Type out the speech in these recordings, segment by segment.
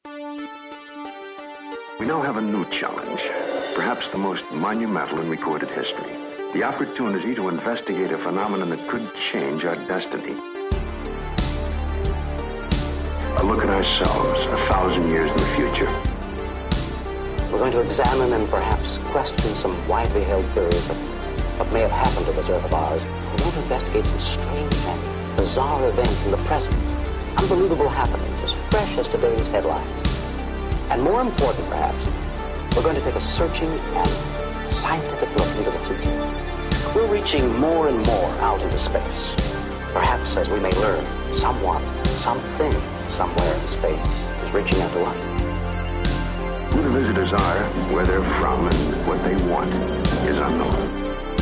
We now have a new challenge, perhaps the most monumental in recorded history. The opportunity to investigate a phenomenon that could change our destiny. A look at ourselves 1,000 years in the future. We're going to examine and perhaps question some widely held theories of what may have happened to this Earth of ours. We're going to investigate some strange and bizarre events in the present. Unbelievable happenings as fresh as today's headlines. And more important, perhaps, we're going to take a searching and scientific look into the future. We're reaching more and more out into space. Perhaps, as we may learn, someone, something, somewhere in space is reaching out to us. Who the visitors are, where they're from, and what they want is unknown.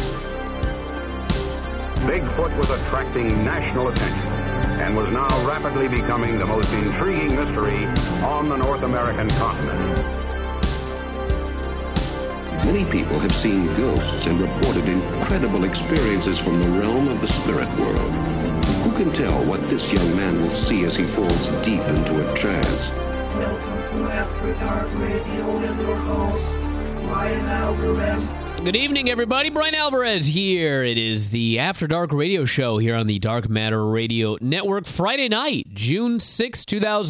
Bigfoot was attracting national attention and was now rapidly becoming the most intriguing mystery on the North American continent. Many people have seen ghosts and reported incredible experiences from the realm of the spirit world. Who can tell what this young man will see as he falls deep into a trance? Welcome to After Dark Radio with your host, Brian Alvarez. Good evening, everybody. Brian Alvarez here. It is the After Dark Radio Show here on the Dark Matter Radio Network. Friday night, June 6,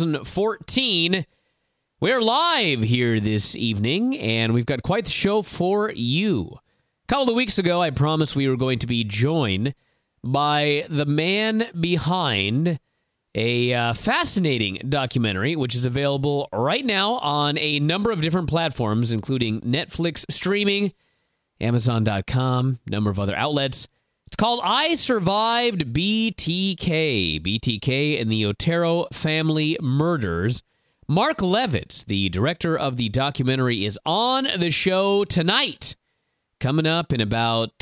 2014. We're live here this evening, and we've got quite the show for you. A couple of weeks ago, I promised we were going to be joined by the man behind a fascinating documentary, which is available right now on a number of different platforms, including Netflix streaming, Amazon.com, a number of other outlets. It's called I Survived BTK. BTK and the Otero family murders. Mark Levitz, the director of the documentary, is on the show tonight. Coming up in about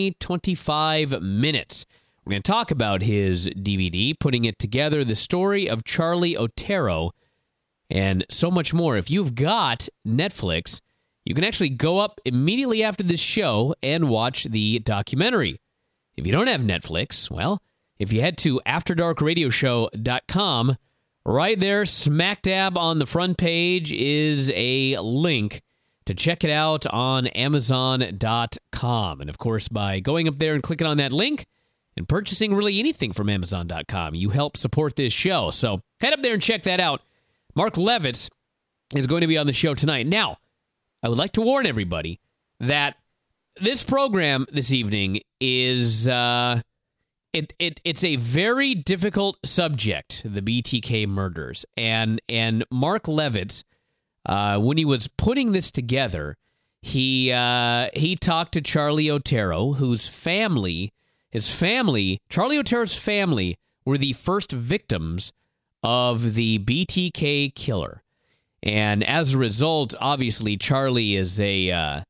25 minutes. We're going to talk about his DVD, putting it together, the story of Charlie Otero, and so much more. If you've got Netflix, you can actually go up immediately after this show and watch the documentary. If you don't have Netflix, well, if you head to AfterDarkRadioShow.com, right there, smack dab on the front page is a link to check it out on Amazon.com. And of course, by going up there and clicking on that link and purchasing really anything from Amazon.com, you help support this show. So head up there and check that out. Mark Levitz is going to be on the show tonight. Now, I would like to warn everybody that this program this evening is it's a very difficult subject, the BTK murders. And Mark Levitz, when he was putting this together, he talked to Charlie Otero, whose family, Charlie Otero's family, were the first victims of the BTK killer. And as a result, obviously, Charlie's led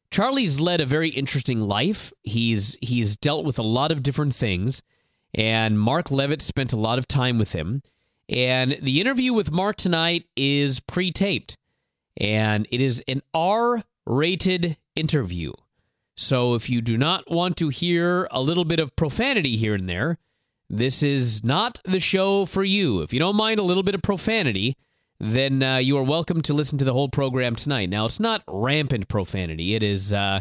a very interesting life. He's dealt with a lot of different things, and Mark Levitz spent a lot of time with him. And the interview with Mark tonight is pre-taped, and it is an R-rated interview. So if you do not want to hear a little bit of profanity here and there, this is not the show for you. If you don't mind a little bit of profanity, then you are welcome to listen to the whole program tonight. Now, it's not rampant profanity. It is Mark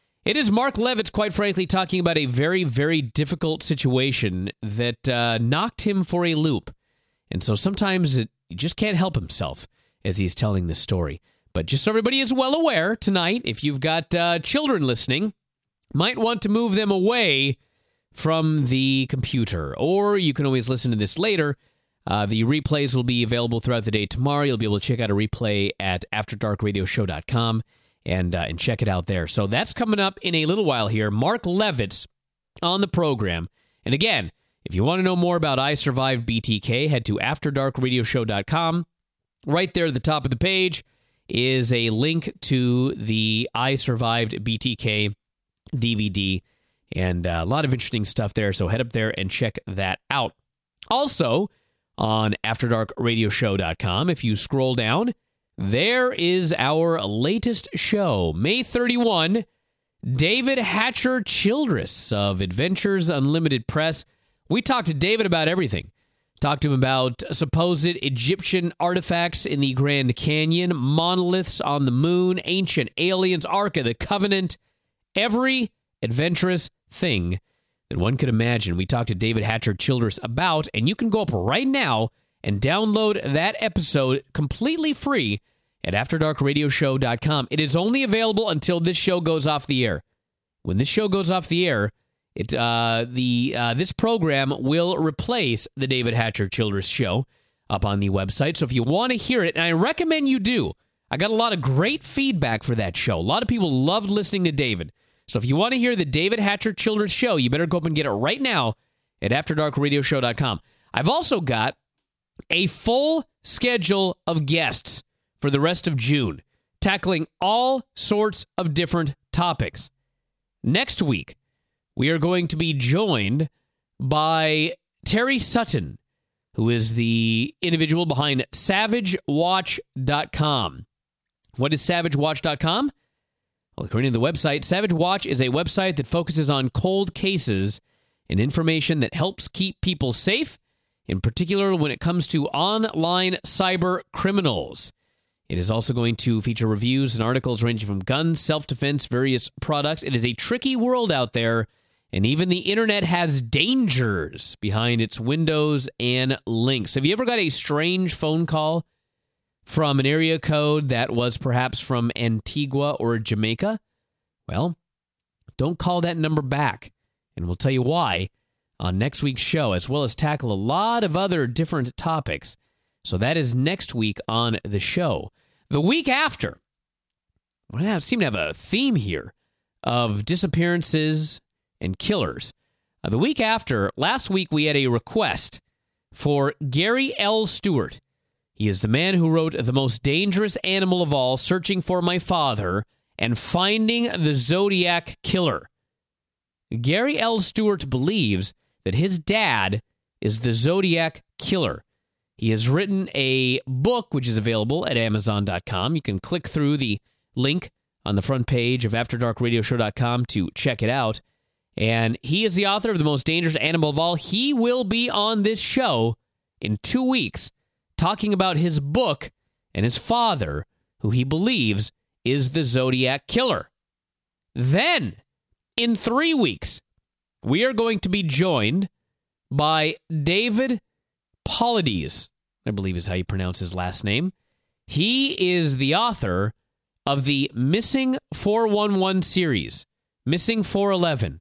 Levitz, quite frankly, talking about a very, very difficult situation that knocked him for a loop. And so sometimes he just can't help himself as he's telling this story. But just so everybody is well aware, tonight, if you've got children listening, might want to move them away from the computer. Or you can always listen to this later. The replays will be available throughout the day tomorrow. You'll be able to check out a replay at AfterDarkRadioShow.com and check it out there. So that's coming up in a little while here. Mark Levitz on the program. And again, if you want to know more about I Survived BTK, head to AfterDarkRadioShow.com. Right there at the top of the page is a link to the I Survived BTK DVD. And a lot of interesting stuff there. So head up there and check that out. Also, on AfterDarkRadioShow.com, if you scroll down, there is our latest show, May 31, David Hatcher Childress of Adventures Unlimited Press. We talked to David about everything. Talked to him about supposed Egyptian artifacts in the Grand Canyon, monoliths on the moon, ancient aliens, Ark of the Covenant, every adventurous thing that one could imagine. We talked to David Hatcher Childress about, and you can go up right now and download that episode completely free at AfterDarkRadioshow.com. It is only available until this show goes off the air. When this show goes off the air, this program will replace the David Hatcher Childress Show up on the website. So if you want to hear it, and I recommend you do, I got a lot of great feedback for that show. A lot of people loved listening to David. So if you want to hear the David Hatcher Childress Show, you better go up and get it right now at AfterDarkRadioshow.com. I've also got a full schedule of guests for the rest of June, tackling all sorts of different topics. Next week, we are going to be joined by Terry Sutton, who is the individual behind SavageWatch.com. What is SavageWatch.com? Well, according to the website, Savage Watch is a website that focuses on cold cases and information that helps keep people safe, in particular when it comes to online cyber criminals. It is also going to feature reviews and articles ranging from guns, self-defense, various products. It is a tricky world out there, and even the internet has dangers behind its windows and links. Have you ever got a strange phone call from an area code that was perhaps from Antigua or Jamaica? Well, don't call that number back, and we'll tell you why on next week's show, as well as tackle a lot of other different topics. So that is next week on the show. The week after, I seem to have a theme here of disappearances and killers. The week after, last week we had a request for Gary L. Stewart. He is the man who wrote The Most Dangerous Animal of All, Searching for My Father, and Finding the Zodiac Killer. Gary L. Stewart believes that his dad is the Zodiac Killer. He has written a book, which is available at Amazon.com. You can click through the link on the front page of AfterDarkRadioshow.com to check it out. And he is the author of The Most Dangerous Animal of All. He will be on this show in 2 weeks talking about his book and his father, who he believes is the Zodiac Killer. Then, in 3 weeks, we are going to be joined by David Paulides, I believe is how you pronounce his last name. He is the author of the Missing 411 series, Missing 411.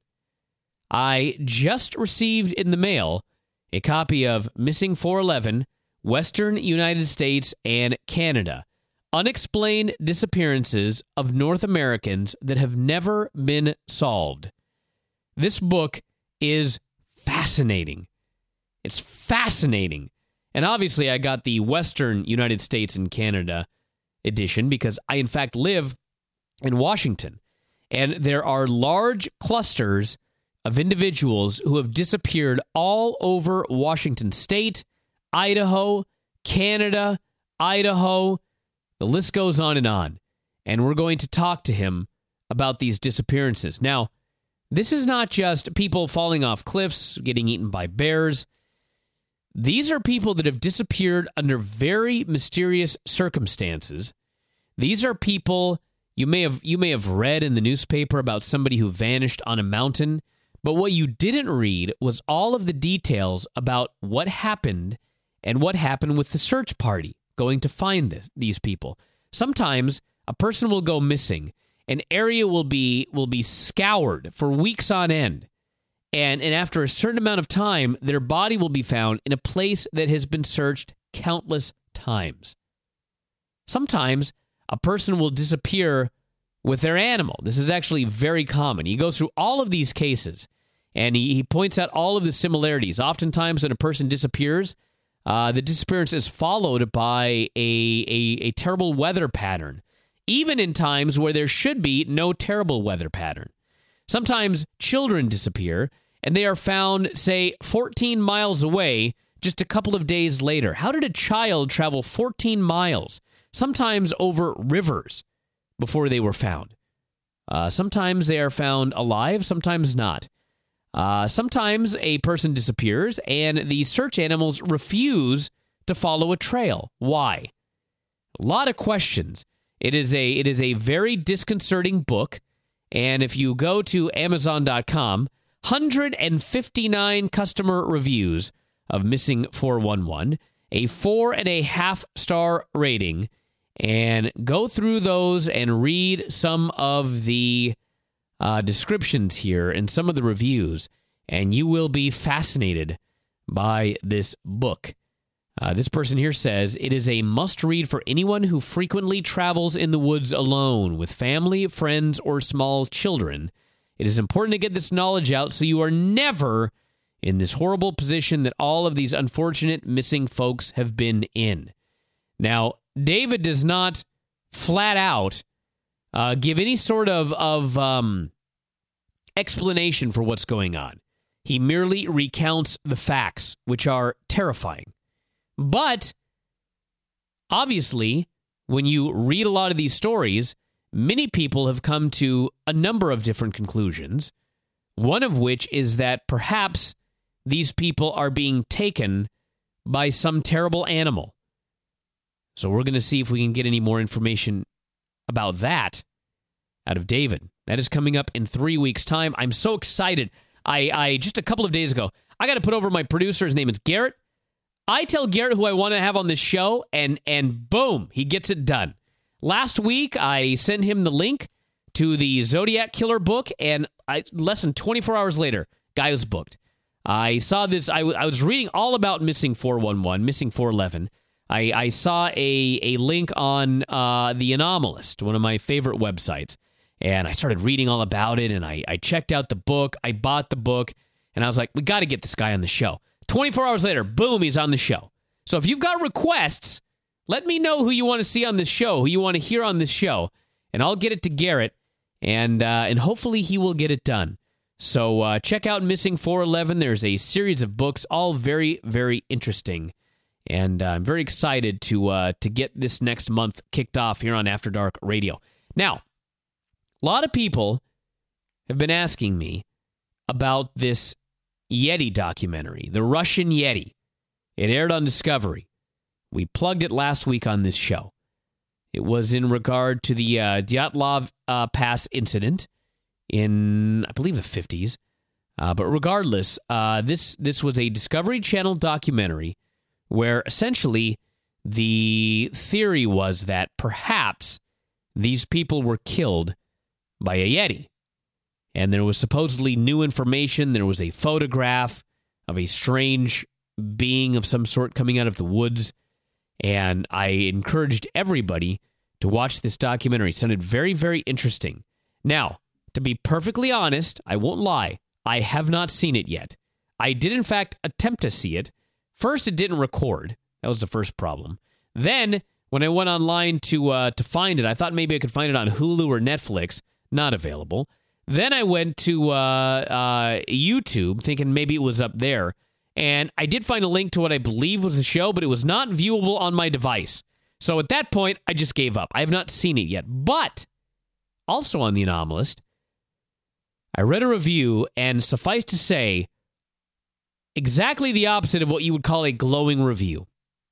I just received in the mail a copy of Missing 411, Western United States and Canada, Unexplained Disappearances of North Americans that have never been solved. This book is fascinating. It's fascinating. And obviously I got the Western United States and Canada edition because I, in fact, live in Washington. And there are large clusters of individuals who have disappeared all over Washington State, Idaho, Canada, Idaho. The list goes on. And we're going to talk to him about these disappearances. Now, this is not just people falling off cliffs, getting eaten by bears. These are people that have disappeared under very mysterious circumstances. These are people you may have read in the newspaper about somebody who vanished on a mountain, but what you didn't read was all of the details about what happened and what happened with the search party going to find these people. Sometimes a person will go missing. An area will be scoured for weeks on end. And after a certain amount of time, their body will be found in a place that has been searched countless times. Sometimes a person will disappear with their animal. This is actually very common. He goes through all of these cases, and he points out all of the similarities. Oftentimes when a person disappears, the disappearance is followed by a terrible weather pattern, even in times where there should be no terrible weather pattern. Sometimes children disappear, and they are found, say, 14 miles away just a couple of days later. How did a child travel 14 miles, sometimes over rivers, before they were found? Sometimes they are found alive, sometimes not. Sometimes a person disappears and the search animals refuse to follow a trail. Why? A lot of questions. It is a very disconcerting book, and if you go to Amazon.com, 159 customer reviews of Missing 411, a 4.5-star rating, and go through those and read some of the descriptions here and some of the reviews, and you will be fascinated by this book. This person here says, it is a must-read for anyone who frequently travels in the woods alone with family, friends, or small children. It is important to get this knowledge out so you are never in this horrible position that all of these unfortunate missing folks have been in. Now, David does not flat out give any sort of explanation for what's going on. He merely recounts the facts, which are terrifying. But, obviously, when you read a lot of these stories, many people have come to a number of different conclusions, one of which is that perhaps these people are being taken by some terrible animal. So we're going to see if we can get any more information about that out of David. That is coming up in 3 weeks' time. I'm so excited. I just a couple of days ago, I got to put over my producer. His name is Garrett. I tell Garrett who I want to have on this show, and boom, he gets it done. Last week, I sent him the link to the Zodiac Killer book, and less than 24 hours later, guy was booked. I saw this. I was reading all about Missing 411, Missing 411. I saw a link on The Anomalist, one of my favorite websites, and I started reading all about it, and I checked out the book. I bought the book, and I was like, we got to get this guy on the show. 24 hours later, boom, he's on the show. So if you've got requests, let me know who you want to see on this show, who you want to hear on this show, and I'll get it to Garrett, and hopefully he will get it done. So check out Missing 411. There's a series of books, all very, very interesting, and I'm very excited to get this next month kicked off here on After Dark Radio. Now, a lot of people have been asking me about this Yeti documentary, the Russian Yeti. It aired on Discovery. We plugged it last week on this show. It was in regard to the Dyatlov Pass incident in, I believe, the 50s. But regardless, this was a Discovery Channel documentary where essentially the theory was that perhaps these people were killed by a Yeti. And there was supposedly new information. There was a photograph of a strange being of some sort coming out of the woods. And I encouraged everybody to watch this documentary. It sounded very, very interesting. Now, to be perfectly honest, I won't lie, I have not seen it yet. I did, in fact, attempt to see it. First, it didn't record. That was the first problem. Then, when I went online to find it, I thought maybe I could find it on Hulu or Netflix. Not available. Then I went to YouTube, thinking maybe it was up there. And I did find a link to what I believe was the show, but it was not viewable on my device. So at that point, I just gave up. I have not seen it yet. But, also on The Anomalist, I read a review, and suffice to say, exactly the opposite of what you would call a glowing review.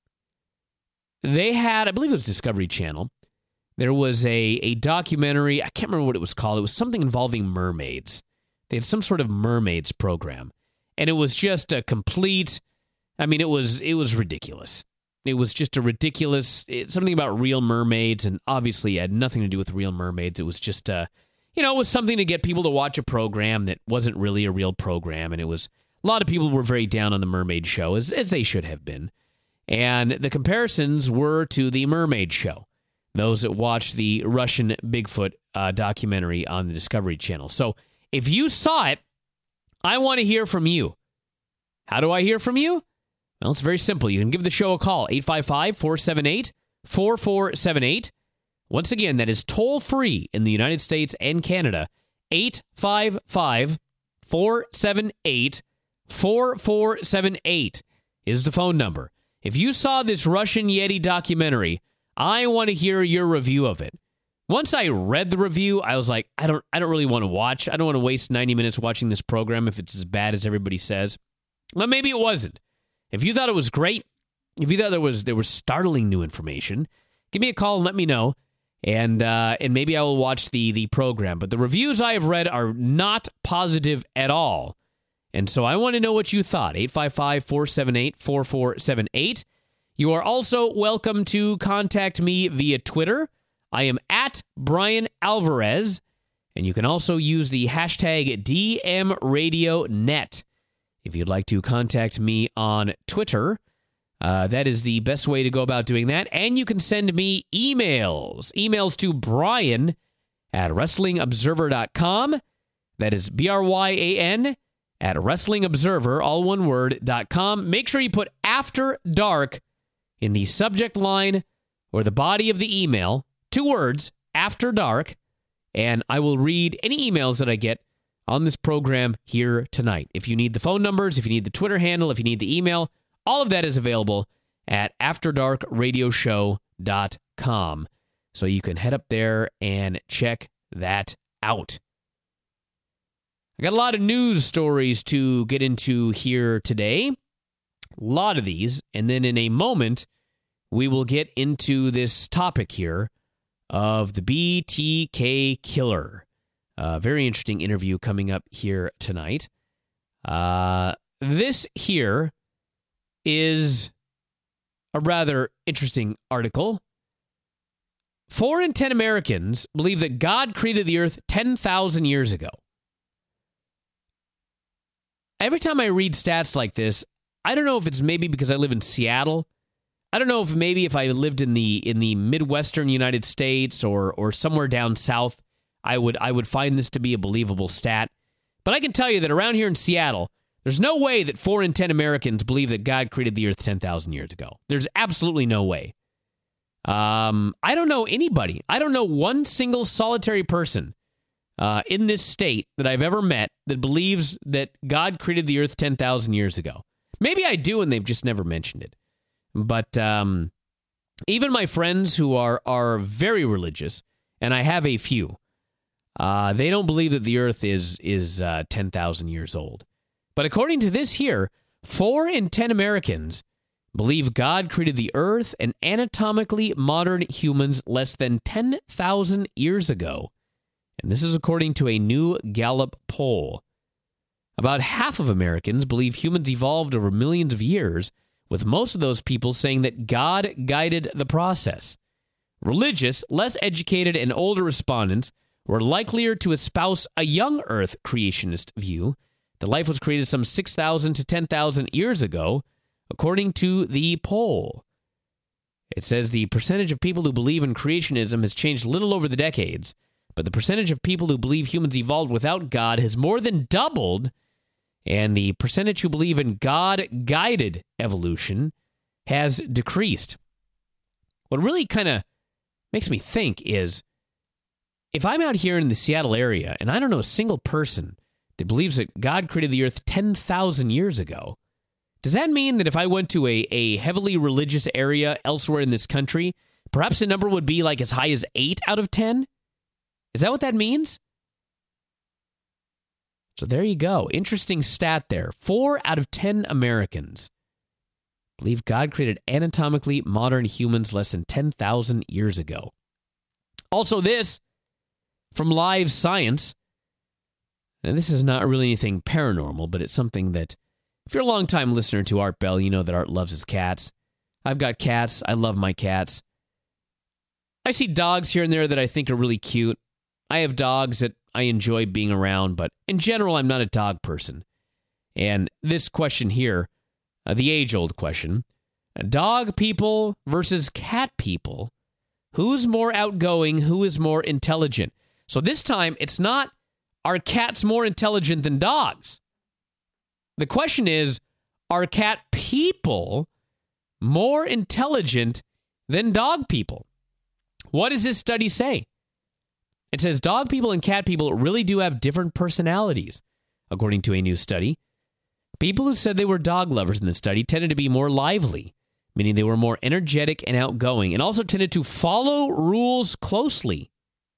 They had, I believe it was Discovery Channel, there was a documentary, I can't remember what it was called, it was something involving mermaids. They had some sort of mermaids program. And it was just a complete, I mean, it was ridiculous. It was just a ridiculous, something about real mermaids, and obviously it had nothing to do with real mermaids. It was just, it was something to get people to watch a program that wasn't really a real program, and it was, a lot of people were very down on the mermaid show, as they should have been. And the comparisons were to the mermaid show, those that watched the Russian Bigfoot documentary on the Discovery Channel. So if you saw it, I want to hear from you. How do I hear from you? Well, it's very simple. You can give the show a call, 855-478-4478. Once again, that is toll-free in the United States and Canada, 855-478-4478 is the phone number. If you saw this Russian Yeti documentary, I want to hear your review of it. Once I read the review, I was like, I don't really want to watch. I don't want to waste 90 minutes watching this program if it's as bad as everybody says. Well, maybe it wasn't. If you thought it was great, if you thought there was startling new information, give me a call and let me know, and maybe I will watch the program. But the reviews I have read are not positive at all, and so I want to know what you thought. 855-478-4478. You are also welcome to contact me via Twitter. I am at Brian Alvarez, and you can also use the hashtag DMRadioNet if you'd like to contact me on Twitter. That is the best way to go about doing that. And you can send me emails to Brian at WrestlingObserver.com. That is BRYAN at WrestlingObserver, all one word, .com. Make sure you put After Dark in the subject line or the body of the email. 2 words, After Dark, and I will read any emails that I get on this program here tonight. If you need the phone numbers, if you need the Twitter handle, if you need the email, all of that is available at AfterDarkRadioshow.com. So you can head up there and check that out. I got a lot of news stories to get into here today. A lot of these, and then in a moment, we will get into this topic here of the BTK killer. Very interesting interview coming up here tonight. This here is a rather interesting article. 4 in 10 Americans believe that God created the earth 10,000 years ago. Every time I read stats like this, I don't know if it's maybe because I live in Seattle. I don't know if maybe if I lived in the Midwestern United States or somewhere down south, I would find this to be a believable stat. But I can tell you that around here in Seattle, there's no way that 4 in 10 Americans believe that God created the earth 10,000 years ago. There's absolutely no way. I don't know anybody. I don't know one single solitary person in this state that I've ever met that believes that God created the earth 10,000 years ago. Maybe I do, and they've just never mentioned it. But even my friends who are very religious, and I have a few, they don't believe that the earth is 10,000 years old. But according to this here, 4 in 10 Americans believe God created the earth and anatomically modern humans less than 10,000 years ago. And this is according to a new Gallup poll. About half of Americans believe humans evolved over millions of years, with most of those people saying that God guided the process. Religious, less educated, and older respondents were likelier to espouse a young Earth creationist view that life was created some 6,000 to 10,000 years ago, according to the poll. It says the percentage of people who believe in creationism has changed little over the decades, but the percentage of people who believe humans evolved without God has more than doubled, and the percentage who believe in God-guided evolution has decreased. What really kind of makes me think is, if I'm out here in the Seattle area, and I don't know a single person that believes that God created the earth 10,000 years ago, does that mean that if I went to a heavily religious area elsewhere in this country, perhaps the number would be like as high as 8 out of 10? Is that what that means? So there you go. Interesting stat there. 4 out of 10 Americans believe God created anatomically modern humans less than 10,000 years ago. Also this, from Live Science, and this is not really anything paranormal, but it's something that, if you're a long-time listener to Art Bell, you know that Art loves his cats. I've got cats. I love my cats. I see dogs here and there that I think are really cute. I have dogs that I enjoy being around, but in general, I'm not a dog person. And this question here, the age-old question, dog people versus cat people, who's more outgoing, who is more intelligent? So this time, it's not, are cats more intelligent than dogs? The question is, are cat people more intelligent than dog people? What does this study say? It says dog people and cat people really do have different personalities, according to a new study. People who said they were dog lovers in the study tended to be more lively, meaning they were more energetic and outgoing, and also tended to follow rules closely,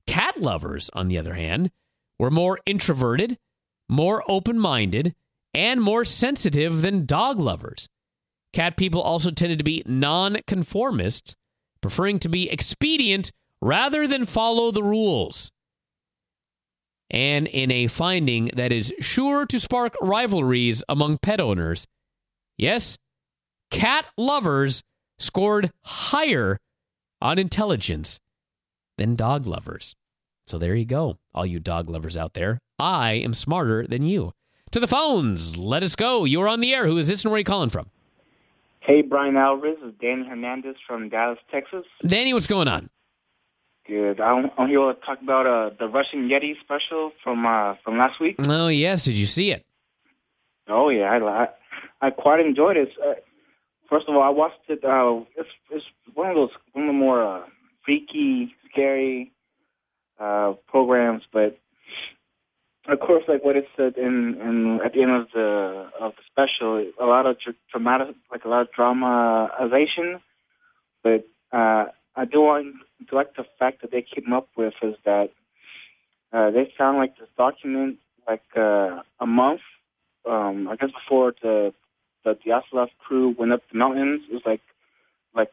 Cat lovers, on the other hand, were more introverted, more open-minded, and more sensitive than dog lovers. Cat people also tended to be non-conformists, preferring to be expedient rather than follow the rules. And in a finding that is sure to spark rivalries among pet owners, yes, cat lovers scored higher on intelligence than dog lovers. So there you go, all you dog lovers out there. I am smarter than you. To the phones, let us go. You're on the air. Who is this and where are you calling from? Hey, Brian Alvarez. This is Danny Hernandez from Dallas, Texas. Danny, what's going on? Good. I'm here to talk about the Russian Yeti special from last week. Oh, yes. Did you see it? Oh, yeah. I quite enjoyed it. First of all, I watched it. It's one of the more freaky, scary programs, but of course, like what it said in at the end of the special, a lot of dramatization. But I do like the fact that they came up with is that they found like this document like a month, I guess before the Dyatlov crew went up the mountains. It was like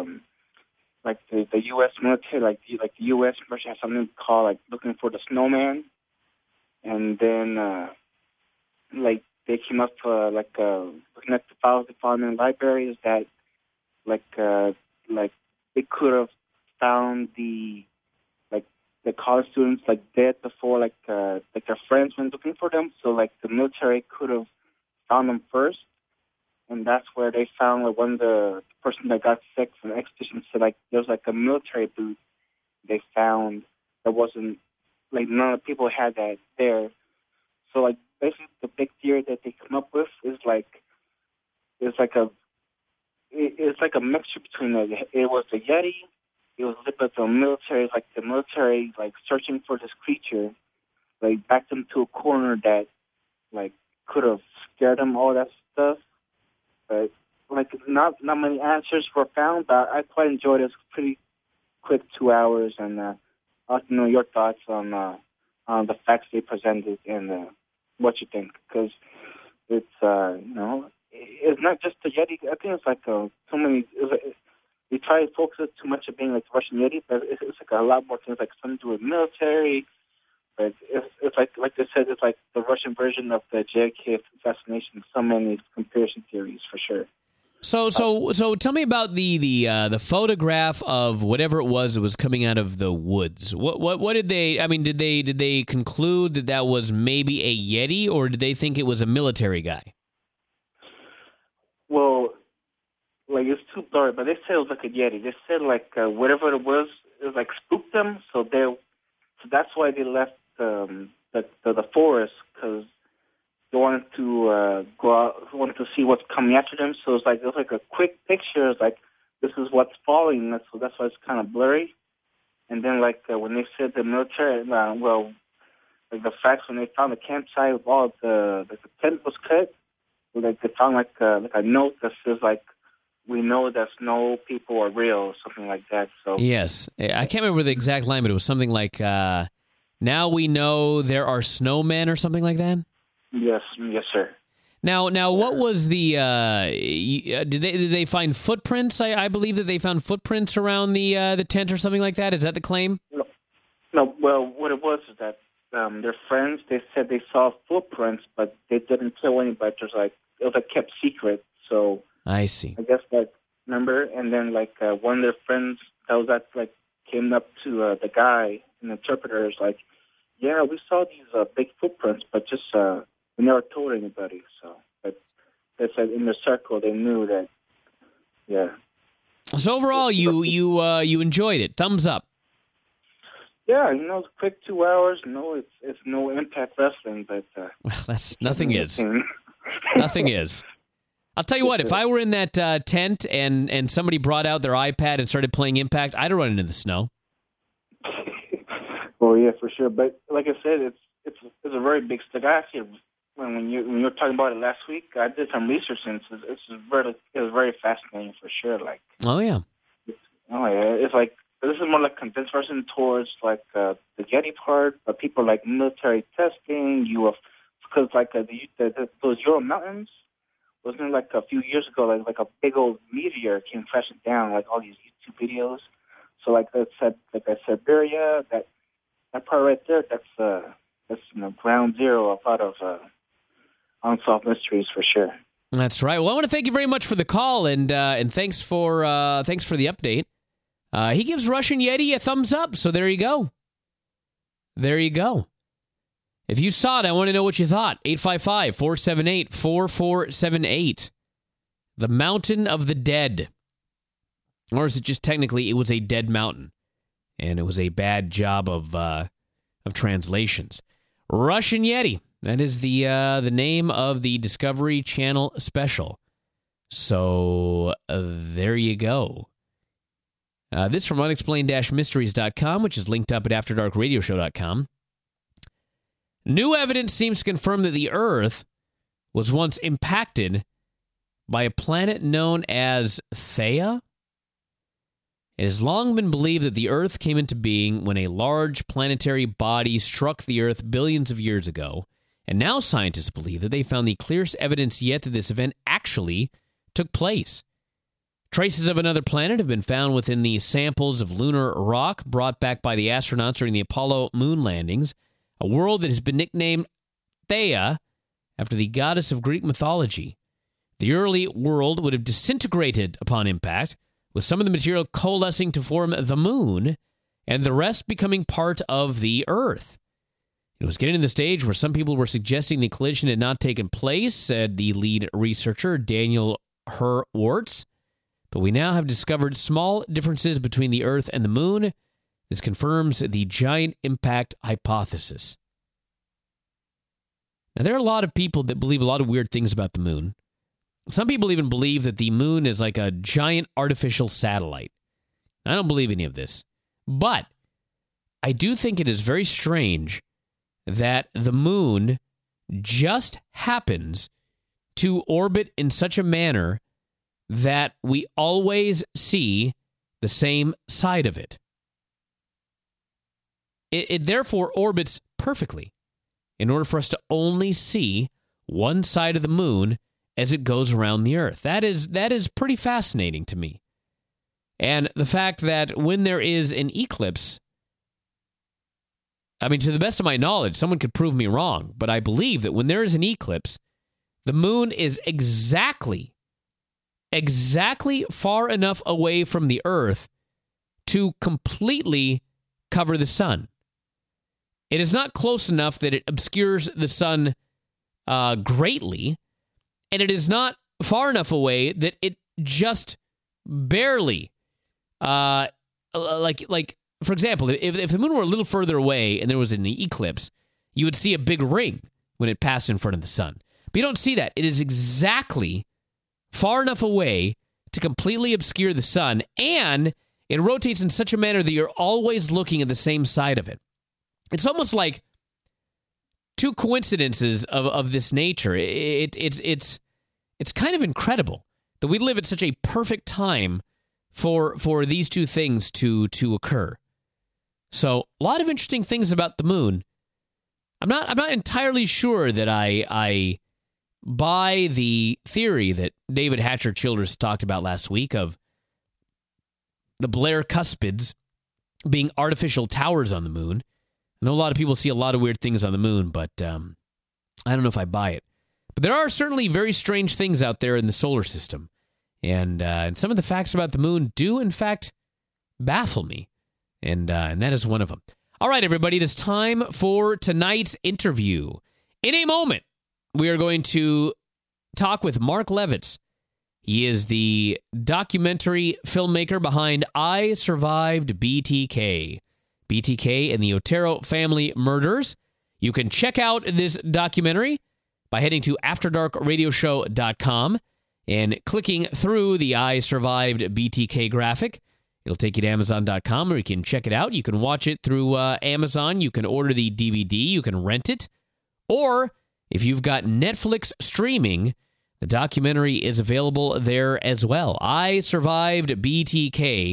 the U.S. military, like the U.S. Russia has something called like looking for the snowman, and then like they came up looking at the files they found in libraries that like they could have found the college students like dead before like their friends went looking for them, so like the military could have found them first. And that's where they found like one of the person that got sick from the expedition said like there was like a military boot they found that wasn't like none of the people had that there. So like basically the big theory that they come up with is like it's like a mixture between it was the Yeti, it was the military, like the military like searching for this creature, like backed them to a corner that like could have scared them, all that stuff. But like not many answers were found, but I quite enjoyed it. It's pretty quick 2 hours, and I'd like to know your thoughts on the facts they presented and what you think, because it's it's not just the Yeti. I think it's like so many. They try to focus it too much on being like the Russian Yeti, but it's like a lot more things, like something to do with military. But it's like they said, it's like the Russian version of the JFK assassination. So many comparison theories for sure. So tell me about the photograph of whatever it was that was coming out of the woods. What did they? I mean, did they conclude that was maybe a Yeti, or did they think it was a military guy? Well, like it's too blurry, but they said it was like a Yeti. They said like whatever it was like spooked them, so that's why they left the forest, because they wanted to go out, wanted to see what's coming after them. So it was like a quick picture. It's like this is what's following. So that's why it's kind of blurry. And then like when they said the military, like the facts when they found the campsite with all the tent was cut, like they found like a note that says like, we know that snow people are real, or something like that. So yes, I can't remember the exact line, but it was something like, now we know there are snowmen, or something like that. Yes, sir. Now, what was the? Did they find footprints? I believe that they found footprints around the tent, or something like that. Is that the claim? No. Well, what it was is that their friends, they said they saw footprints, but they didn't tell anybody. It was like kept secret. So I see. I guess like remember, and then like one of their friends came up to the guy, an interpreter, is like, yeah, we saw these big footprints, but just we never told anybody. So, but they said in the circle they knew that. Yeah. So overall, you enjoyed it. Thumbs up. Yeah, it's quick 2 hours. No, it's no Impact Wrestling, but well, that's nothing is. Nothing is. I'll tell you what, if I were in that tent and somebody brought out their iPad and started playing Impact, I'd run into the snow. Well, yeah, for sure. But like I said, it's a very big stick. I actually, when you were talking about it last week, I did some research and it was very fascinating for sure. Like, oh yeah, it's like This is more like condensed version towards like the Yeti part, but people like military testing, UFO, because like those Ural Mountains, wasn't it like a few years ago, like a big old meteor came crashing down, like all these YouTube videos. So like I said, Siberia, that part right there, that's ground zero of a lot of unsolved mysteries for sure. That's right. Well, I want to thank you very much for the call, and thanks for the update. He gives Russian Yeti a thumbs up, so there you go. There you go. If you saw it, I want to know what you thought. 855-478-4478. The Mountain of the Dead. Or is it just technically it was a dead mountain, and it was a bad job of translations. Russian Yeti. That is the name of the Discovery Channel special. So there you go. This from unexplained-mysteries.com, which is linked up at afterdarkradioshow.com. New evidence seems to confirm that the Earth was once impacted by a planet known as Theia. It has long been believed that the Earth came into being when a large planetary body struck the Earth billions of years ago, and now scientists believe that they found the clearest evidence yet that this event actually took place. Traces of another planet have been found within the samples of lunar rock brought back by the astronauts during the Apollo moon landings, a world that has been nicknamed Theia after the goddess of Greek mythology. The early world would have disintegrated upon impact, with some of the material coalescing to form the moon, and the rest becoming part of the Earth. It was getting to the stage where some people were suggesting the collision had not taken place, said the lead researcher, Daniel Hurwitz. But we now have discovered small differences between the Earth and the moon. This confirms the giant impact hypothesis. Now, there are a lot of people that believe a lot of weird things about the moon. Some people even believe that the moon is like a giant artificial satellite. I don't believe any of this. But I do think it is very strange that the moon just happens to orbit in such a manner that we always see the same side of it. It therefore orbits perfectly in order for us to only see one side of the moon as it goes around the Earth. That is pretty fascinating to me. And the fact that when there is an eclipse, I mean, to the best of my knowledge, someone could prove me wrong, but I believe that when there is an eclipse, the moon is exactly far enough away from the Earth to completely cover the sun. It is not close enough that it obscures the sun greatly, and it is not far enough away that it just barely, for example, if the moon were a little further away and there was an eclipse, you would see a big ring when it passed in front of the sun. But you don't see that. It is exactly far enough away to completely obscure the sun, and it rotates in such a manner that you're always looking at the same side of it. It's almost like two coincidences of this nature. It's kind of incredible that we live at such a perfect time for these two things to occur. So, a lot of interesting things about the moon. I'm not entirely sure that I buy the theory that David Hatcher Childress talked about last week of the Blair Cuspids being artificial towers on the moon. I know a lot of people see a lot of weird things on the moon, but I don't know if I buy it. But there are certainly very strange things out there in the solar system. And some of the facts about the moon do, in fact, baffle me. And that is one of them. All right, everybody, it is time for tonight's interview. In a moment, we are going to talk with Mark Levitz. He is the documentary filmmaker behind I Survived BTK. BTK and the Otero family murders. You can check out this documentary by heading to AfterDarkRadioshow.com and clicking through the I Survived BTK graphic. It'll take you to Amazon.com where you can check it out. You can watch it through Amazon. You can order the DVD. You can rent it. Or if you've got Netflix streaming, the documentary is available there as well. I Survived BTK.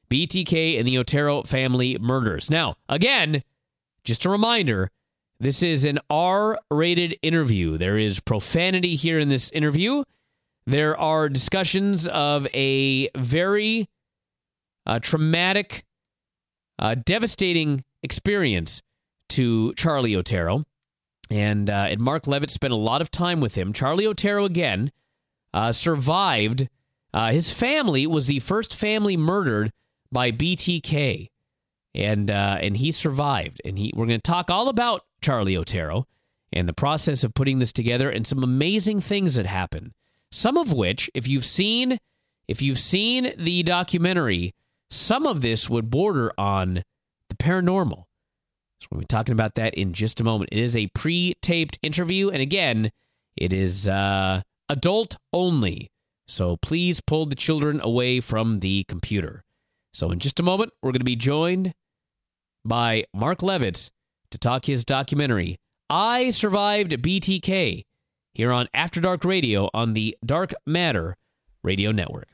BTK and the Otero family murders. Now, again, just a reminder, this is an R-rated interview. There is profanity here in this interview. There are discussions of a very traumatic, devastating experience to Charlie Otero. And Mark Levitt spent a lot of time with him. Charlie Otero, again, survived. His family was the first family murdered by BTK. And he survived. And we're going to talk all about Charlie Otero and the process of putting this together and some amazing things that happened. Some of which, if you've seen the documentary, some of this would border on the paranormal. So we'll be talking about that in just a moment. It is a pre-taped interview, and again, it is adult only. So please pull the children away from the computer. So in just a moment, we're going to be joined by Mark Levitt to talk his documentary, I Survived BTK, here on After Dark Radio on the Dark Matter Radio Network.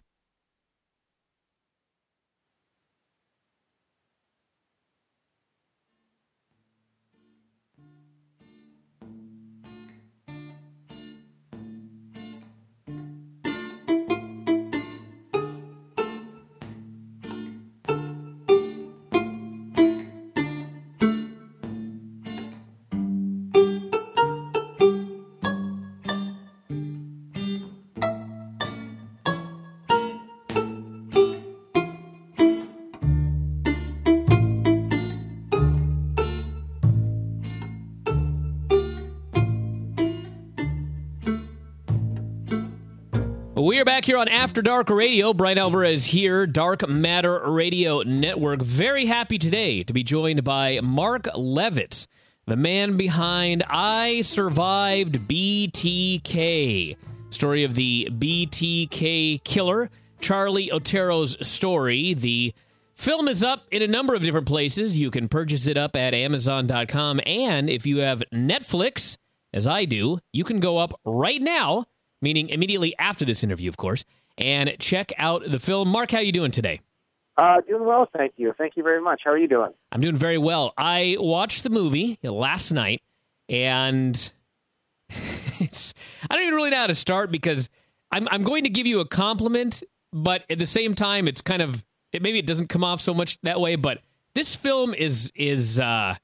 We are back here on After Dark Radio. Brian Alvarez here, Dark Matter Radio Network. Very happy today to be joined by Mark Levitt, the man behind I Survived BTK. Story of the BTK killer, Charlie Otero's story. The film is up in a number of different places. You can purchase it up at Amazon.com. And if you have Netflix, as I do, you can go up right now, meaning immediately after this interview, of course, and check out the film. Mark, how you doing today? Doing well, thank you. Thank you very much. How are you doing? I'm doing very well. I watched the movie last night, and I don't even really know how to start because I'm going to give you a compliment, but at the same time, it's kind of, maybe it doesn't come off so much that way, but this film it's a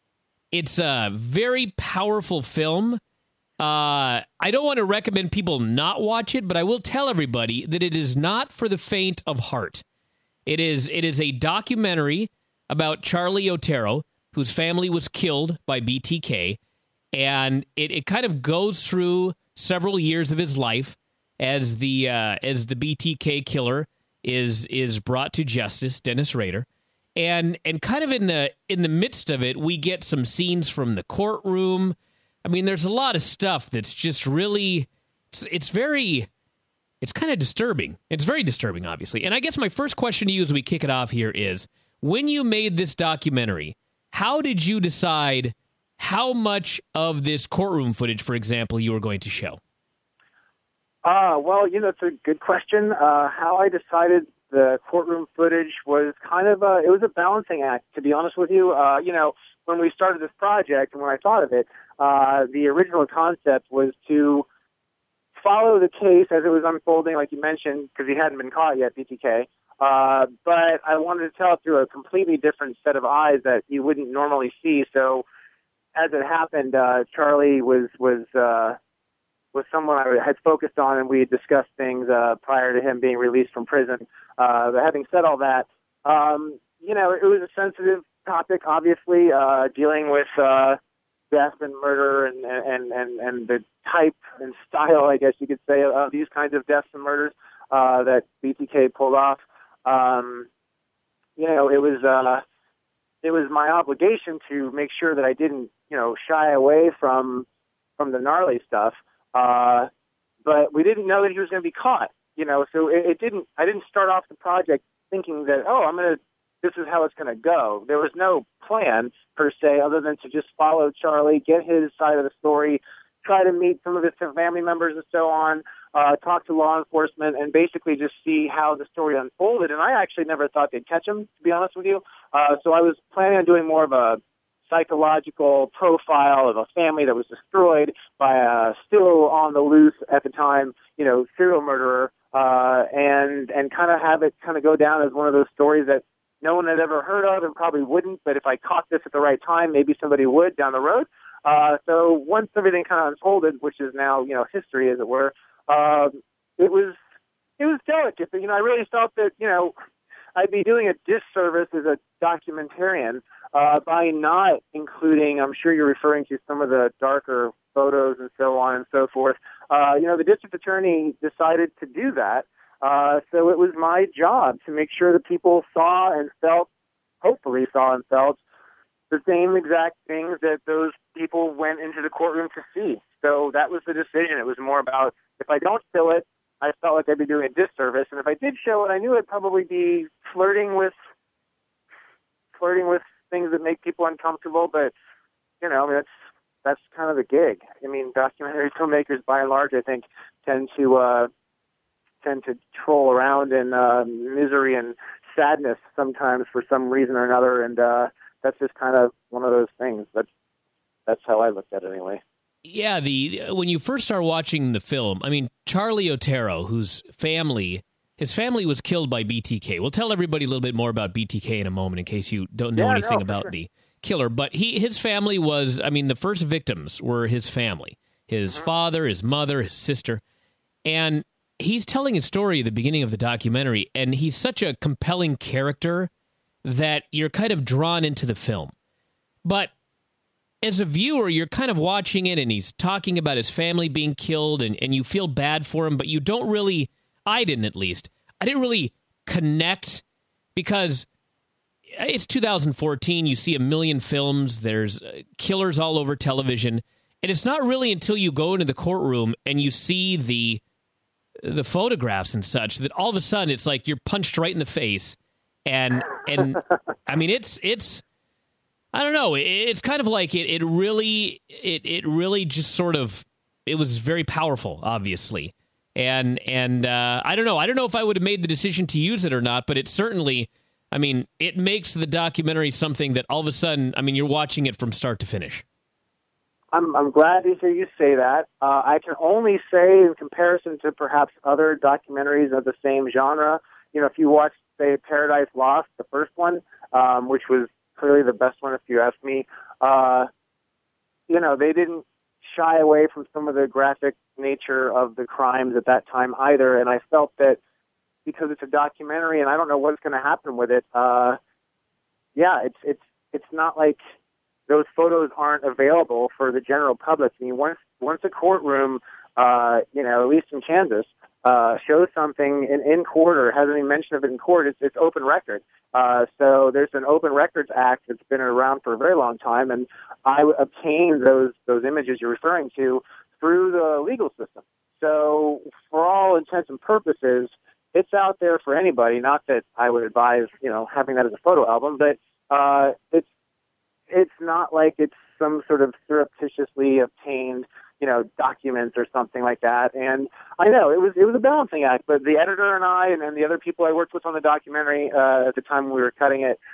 very powerful film. I don't want to recommend people not watch it, but I will tell everybody that it is not for the faint of heart. It is a documentary about Charlie Otero, whose family was killed by BTK, and it kind of goes through several years of his life as the BTK killer is brought to justice, Dennis Rader, and kind of in the midst of it, we get some scenes from the courtroom. I mean, there's a lot of stuff that's just really, it's kind of disturbing. It's very disturbing, obviously. And I guess my first question to you as we kick it off here is, when you made this documentary, how did you decide how much of this courtroom footage, for example, you were going to show? Well, it's a good question. How I decided the courtroom footage was kind of it was a balancing act, to be honest with you. When we started this project and when I thought of it, the original concept was to follow the case as it was unfolding, like you mentioned, because he hadn't been caught yet, BTK. But I wanted to tell it through a completely different set of eyes that you wouldn't normally see. So as it happened, Charlie was someone I had focused on, and we had discussed things prior to him being released from prison. But having said all that, it was a sensitive topic, obviously, dealing with death and murder and the type and style, I guess you could say, of these kinds of deaths and murders that BTK pulled off. It was my obligation to make sure that I didn't, shy away from the gnarly stuff. But we didn't know that he was going to be caught, so I didn't start off the project thinking that, this is how it's going to go. There was no plan, per se, other than to just follow Charlie, get his side of the story, try to meet some of his family members and so on. talk to law enforcement, and basically just see how the story unfolded. And I actually never thought they'd catch him, to be honest with you. So I was planning on doing more of a psychological profile of a family that was destroyed by a still on the loose at the time, serial murderer, and kind of have it kind of go down as one of those stories that no one had ever heard of and probably wouldn't, but if I caught this at the right time, maybe somebody would down the road. So once everything kind of unfolded, which is now, history, as it were, it was delicate. But, I really felt that, I'd be doing a disservice as a documentarian by not including, I'm sure you're referring to some of the darker photos and so on and so forth. The district attorney decided to do that. So it was my job to make sure that people hopefully saw and felt the same exact things that those people went into the courtroom to see. So that was the decision. It was more about, if I don't show it, I felt like I'd be doing a disservice. And if I did show it, I knew I'd probably be flirting with things that make people uncomfortable. But, that's kind of the gig. Documentary filmmakers, by and large, I think, tend to troll around in misery and sadness sometimes for some reason or another, and that's just kind of one of those things. That's how I looked at it anyway. Yeah, when you first start watching the film, Charlie Otero, his family was killed by BTK. We'll tell everybody a little bit more about BTK in a moment in case you don't know anything about the killer. But his family was, the first victims were his family, his father, his mother, his sister, and he's telling his story at the beginning of the documentary, and he's such a compelling character that you're kind of drawn into the film. But as a viewer, you're kind of watching it, and he's talking about his family being killed, and you feel bad for him, but you don't really, I didn't at least, I didn't really connect, because it's 2014, you see a million films, there's killers all over television, and it's not really until you go into the courtroom and you see the photographs and such that all of a sudden it's like you're punched right in the face, and it's I don't know, it's kind of like it really just sort of, it was very powerful, obviously, and I don't know if I would have made the decision to use it or not, but it certainly, it makes the documentary something that all of a sudden, you're watching it from start to finish. I'm glad to hear you say that. I can only say, in comparison to perhaps other documentaries of the same genre, if you watch, say, Paradise Lost, the first one, which was clearly the best one if you ask me, they didn't shy away from some of the graphic nature of the crimes at that time either, and I felt that because it's a documentary and I don't know what's going to happen with it, it's not like those photos aren't available for the general public. Once a courtroom, at least in Kansas, shows something in court or has any mention of it in court, it's open record. So there's an Open Records Act that's been around for a very long time, and I obtained those images you're referring to through the legal system. So for all intents and purposes, it's out there for anybody. Not that I would advise, having that as a photo album, but it's not like it's some sort of surreptitiously obtained, documents or something like that. And I know it was a balancing act, but the editor and I and the other people I worked with on the documentary at the time we were cutting it,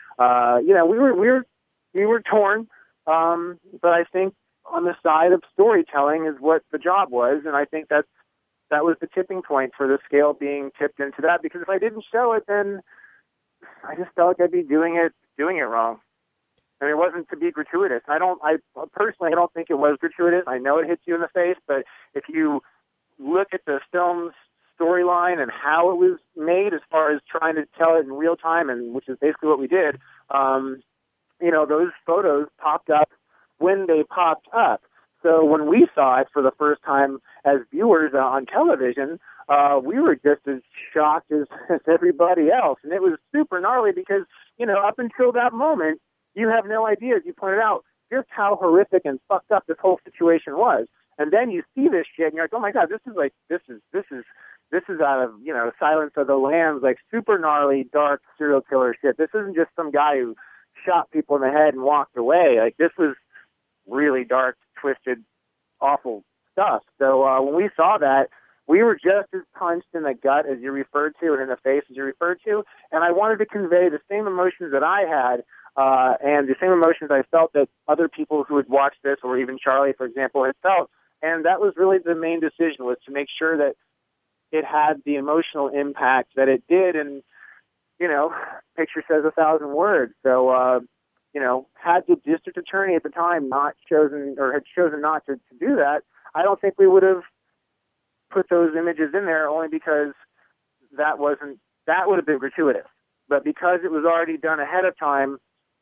we were torn. But I think on the side of storytelling is what the job was, and I think that was the tipping point for the scale being tipped into that. Because if I didn't show it, then I just felt like I'd be doing it wrong. It wasn't to be gratuitous. I personally don't think it was gratuitous. I know it hits you in the face, but if you look at the film's storyline and how it was made as far as trying to tell it in real time, and which is basically what we did, those photos popped up when they popped up. So when we saw it for the first time as viewers on television, we were just as shocked as everybody else. And it was super gnarly because, up until that moment, you have no idea, as you pointed out, just how horrific and fucked up this whole situation was. And then you see this shit, and you're like, oh my God, this is out of, Silence of the Lambs, like super gnarly, dark serial killer shit. This isn't just some guy who shot people in the head and walked away. Like, this was really dark, twisted, awful stuff. So when we saw that, we were just as punched in the gut as you referred to and in the face as you referred to. And I wanted to convey the same emotions that I had and the same emotions I felt that other people who had watched this, or even Charlie, for example, had felt. And that was really the main decision, was to make sure that it had the emotional impact that it did. And, picture says 1,000 words. So, had the district attorney at the time had chosen not to do that, I don't think we would have put those images in there, only because that would have been gratuitous. But because it was already done ahead of time,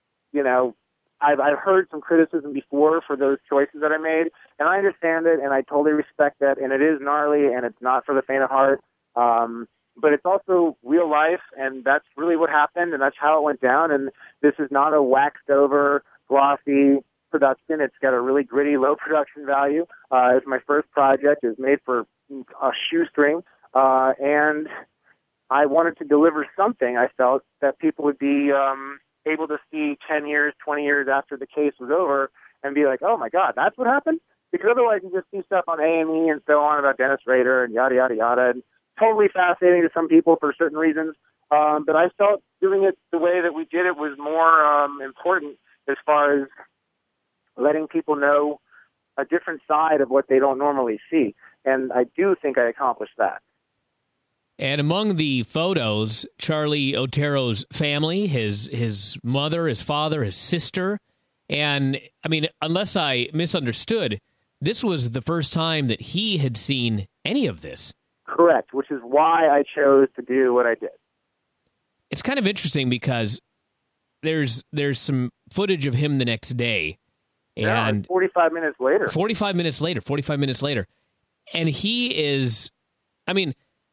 I've heard some criticism before for those choices that I made, and I understand it, and I totally respect that, and it is gnarly, and it's not for the faint of heart. But it's also real life, and that's really what happened, and that's how it went down. And this is not a waxed over, glossy production. It's got a really gritty, low production value. It's my first project. It was made for a shoestring, and I wanted to deliver something I felt that people would be able to see 10 years, 20 years after the case was over and be like, oh my God, that's what happened? Because otherwise you just see stuff on A&E and so on about Dennis Rader and yada, yada, yada. And totally fascinating to some people for certain reasons. But I felt doing it the way that we did it was more important as far as letting people know a different side of what they don't normally see. And I do think I accomplished that. And among the photos, Charlie Otero's family, his mother, his father, his sister. And, I mean, unless I misunderstood, this was the first time that he had seen any of this. Correct, which is why I chose to do what I did. It's kind of interesting because there's some footage of him the next day. And yeah, 45 minutes later. 45 minutes later. And he is, I mean,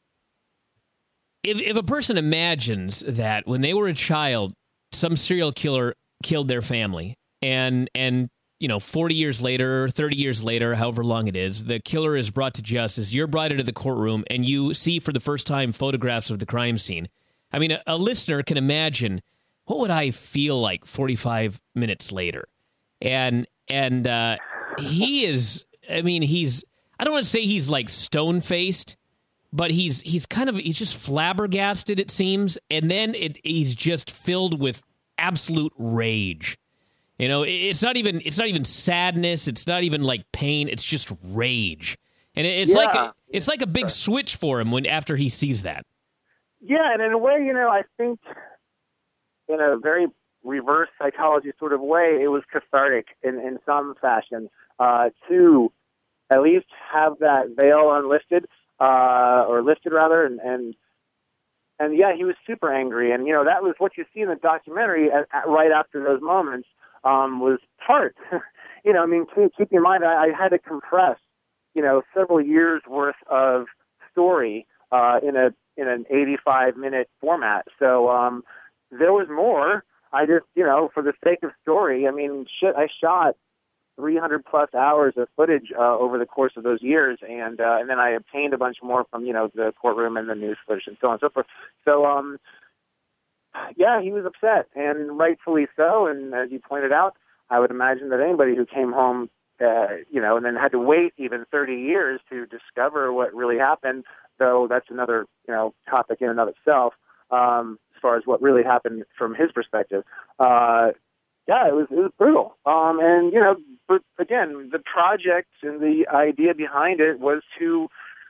if a person imagines that when they were a child, some serial killer killed their family, and 40 years later, 30 years later, however long it is, the killer is brought to justice, you're brought into the courtroom, and you see for the first time photographs of the crime scene. I mean, a listener can imagine, what would I feel like 45 minutes later? And he is, I mean, I don't want to say he's like stone-faced, but he's just flabbergasted, it seems, and then he's just filled with absolute rage. It's not even sadness, it's not even like pain, it's just rage. And it's like a big switch for him after he sees that. Yeah, and in a way, I think in a very reverse psychology sort of way, it was cathartic in some fashion to at least have that veil unlifted. Or lifted rather, and yeah, he was super angry, and that was what you see in the documentary right after those moments was part. Keep in mind, I had to compress, several years worth of story in an 85-minute format. So there was more. I just, for the sake of story, I shot 300 plus hours of footage over the course of those years, and then I obtained a bunch more from the courtroom and the news footage and so on and so forth. So yeah, he was upset, and rightfully so. And as you pointed out, I would imagine that anybody who came home, and then had to wait even 30 years to discover what really happened, though that's another topic in and of itself, as far as what really happened from his perspective. Yeah, it was brutal. But again, the project and the idea behind it was to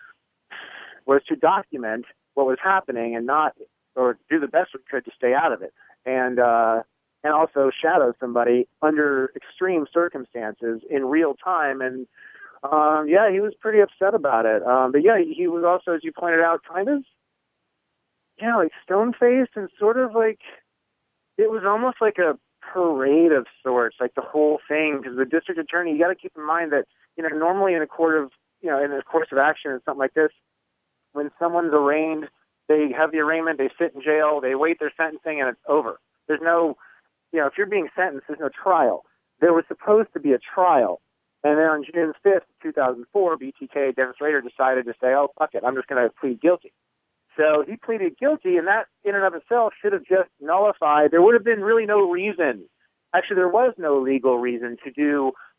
document what was happening and do the best we could to stay out of it, and also shadow somebody under extreme circumstances in real time. And yeah, he was pretty upset about it. But yeah, he was also, as you pointed out, kind of like stone-faced and sort of like, it was almost like a parade of sorts, like the whole thing, because the district attorney, you got to keep in mind that normally in a court of in a course of action and something like this, when someone's arraigned, they have the arraignment, they sit in jail, they wait their sentencing, and it's over. There's no, if you're being sentenced, there's no trial. There was supposed to be a trial, and then on June 5th, 2004, BTK Dennis Rader decided to say, oh, fuck it, I'm just going to plead guilty. So he pleaded guilty, and that in and of itself should have just nullified. There would have been really no reason. Actually, there was no legal reason to do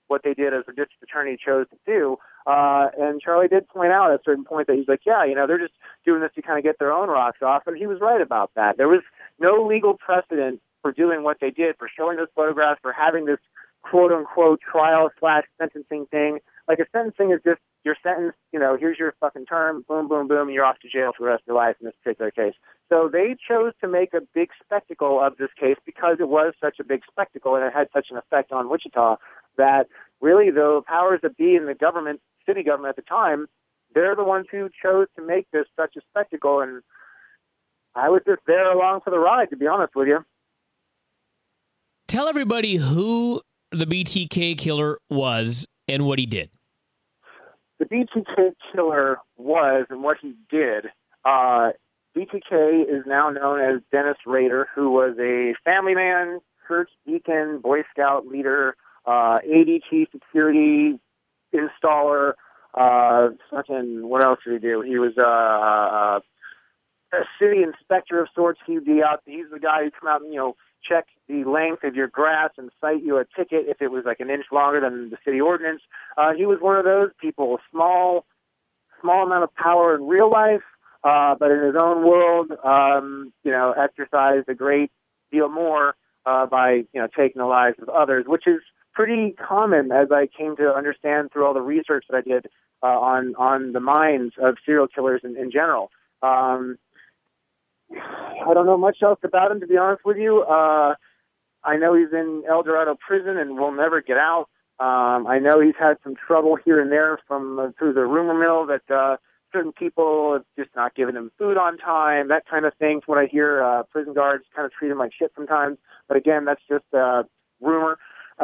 what they did as the district attorney chose to do. And Charlie did point out at a certain point that he's like, yeah, they're just doing this to kind of get their own rocks off. And he was right about that. There was no legal precedent for doing what they did, for showing those photographs, for having this quote-unquote trial/sentencing thing. Like, a sentencing is just your sentence, here's your fucking term, boom, boom, boom, and you're off to jail for the rest of your life in this particular case. So they chose to make a big spectacle of this case because it was such a big spectacle and it had such an effect on Wichita that really the powers that be in the government, city government at the time, they're the ones who chose to make this such a spectacle. And I was just there along for the ride, to be honest with you. Tell everybody who the BTK killer was and what he did. The BTK killer was and what he did. BTK is now known as Dennis Rader, who was a family man, church deacon, Boy Scout leader, ADT security installer. What else did he do? He was a city inspector of sorts. He's the guy who'd come out and, check the length of your grass and cite you a ticket if it was like an inch longer than the city ordinance. He was one of those people, small amount of power in real life, but in his own world, exercised a great deal more by, taking the lives of others, which is pretty common, as I came to understand through all the research that I did on the minds of serial killers in general. I don't know much else about him, to be honest with you. I know he's in El Dorado prison and will never get out. I know he's had some trouble here and there through the rumor mill that certain people have just not given him food on time, that kind of thing. From what I hear, prison guards kind of treat him like shit sometimes. But again, that's just rumor.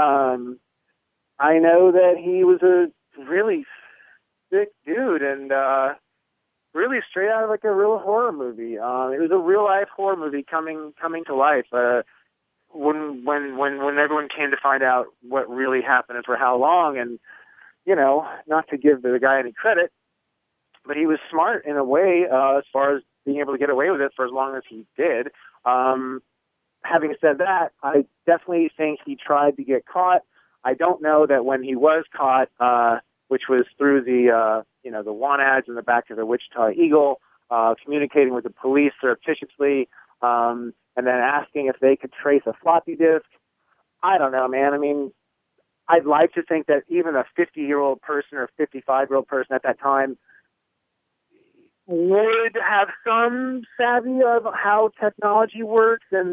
I know that he was a really sick dude and really straight out of like a real horror movie. It was a real life horror movie coming to life. When everyone came to find out what really happened and for how long, and not to give the guy any credit, but he was smart in a way as far as being able to get away with it for as long as he did. Having said that, I definitely think he tried to get caught. I don't know that when he was caught, which was through the want ads in the back of the Wichita Eagle, communicating with the police surreptitiously, and then asking if they could trace a floppy disk. I don't know, man. I mean, I'd like to think that even a 50-year-old person or 55-year-old person at that time would have some savvy of how technology works. And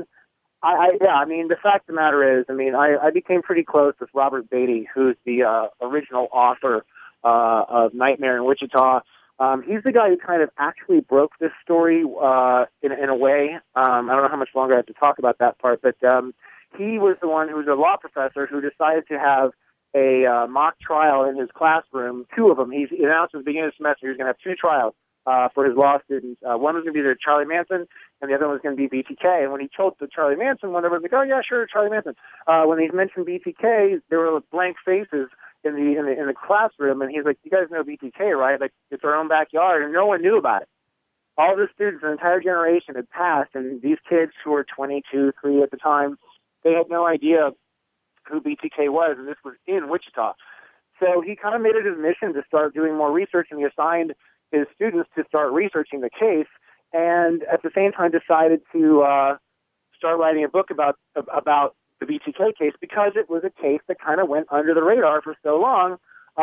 the fact of the matter is, I became pretty close with Robert Beatty, who's the original author of Nightmare in Wichita. He's the guy who kind of actually broke this story in a way. I don't know how much longer I have to talk about that part, but he was the one who was a law professor who decided to have a mock trial in his classroom, two of them. He announced at the beginning of the semester he was going to have two trials for his law students. One was going to be the Charlie Manson, and the other one was going to be BTK. And when he told the Charlie Manson one, everyone was like, oh, yeah, sure, Charlie Manson. When he mentioned BTK, there were blank faces in the classroom, and he's like, you guys know BTK, right? Like, it's our own backyard, and no one knew about it. All the students, an entire generation had passed, and these kids who were 22, 3 at the time, they had no idea who BTK was, and this was in Wichita. So he kind of made it his mission to start doing more research, and he assigned his students to start researching the case, and at the same time decided to start writing a book about the BTK case because it was a case that kind of went under the radar for so long.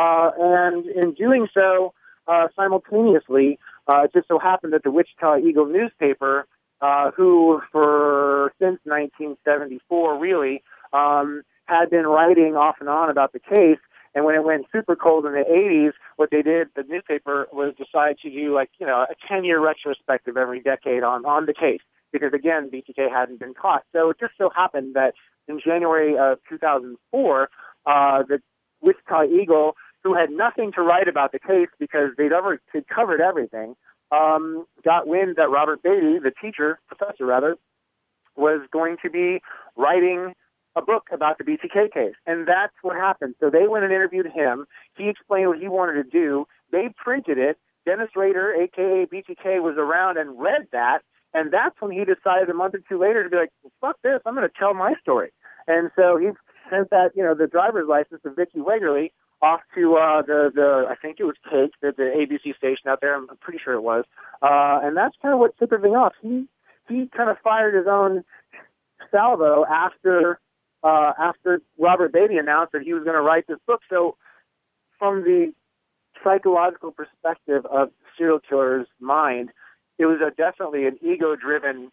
And in doing so, simultaneously, it just so happened that the Wichita Eagle newspaper, who since 1974 really, had been writing off and on about the case. And when it went super cold in the 80s, what they did, the newspaper was decide to do a 10-year retrospective every decade on the case. Because again, BTK hadn't been caught. So it just so happened that in January of 2004, the Wichita Eagle, who had nothing to write about the case because they'd covered everything, got wind that Robert Beatty, the professor, was going to be writing a book about the BTK case. And that's what happened. So they went and interviewed him. He explained what he wanted to do. They printed it. Dennis Rader, a.k.a. BTK, was around and read that. And that's when he decided a month or two later to be like, well, fuck this, I'm going to tell my story. And so sent that, the driver's license of Vicky Wegerly off to the I think it was Cake, the ABC station out there. I'm pretty sure it was. And that's kind of what tipped everything off. He kind of fired his own salvo after Robert Beatty announced that he was going to write this book. So from the psychological perspective of the serial killer's mind, it was definitely an ego-driven,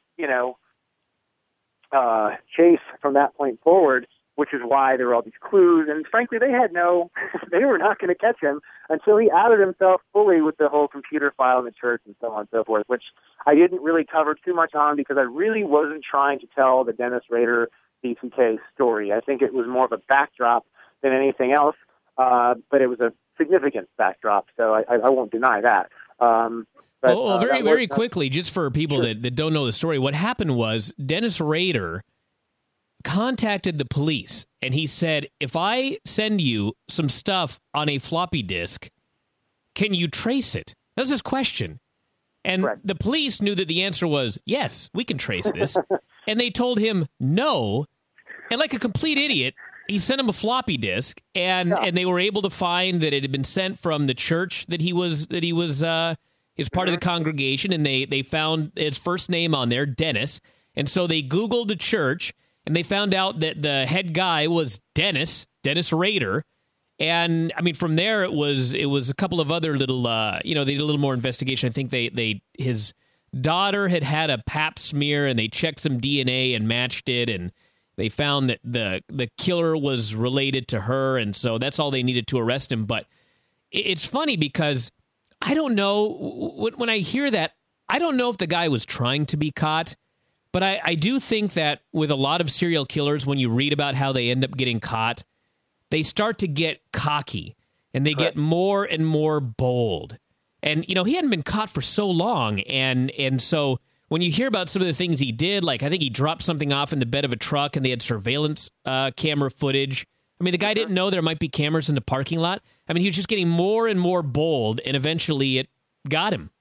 chase from that point forward, which is why there were all these clues. And frankly, they were not going to catch him until he outed himself fully with the whole computer file in the church and so on and so forth, which I didn't really cover too much on because I really wasn't trying to tell the Dennis Rader BTK story. I think it was more of a backdrop than anything else, but it was a significant backdrop, so I won't deny that. But, very quickly, just for people that don't know the story, what happened was Dennis Rader contacted the police, and he said, if I send you some stuff on a floppy disk, can you trace it? That was his question. And the police knew that the answer was, yes, we can trace this. And they told him no. And like a complete idiot, he sent him a floppy disk, and they were able to find that it had been sent from the church that he was part of the congregation, and they found his first name on there, Dennis. And so they Googled the church, and they found out that the head guy was Dennis Rader. And I mean, from there it was a couple of other little, they did a little more investigation. I think his daughter had a pap smear, and they checked some DNA and matched it, and they found that the killer was related to her, and so that's all they needed to arrest him. But it's funny because I don't know, when I hear that, I don't know if the guy was trying to be caught, but I do think that with a lot of serial killers, when you read about how they end up getting caught, they start to get cocky, and they get more and more bold. And, he hadn't been caught for so long, and so when you hear about some of the things he did, like I think he dropped something off in the bed of a truck, and they had surveillance camera footage. I mean, the guy didn't know there might be cameras in the parking lot. I mean, he was just getting more and more bold, and eventually it got him.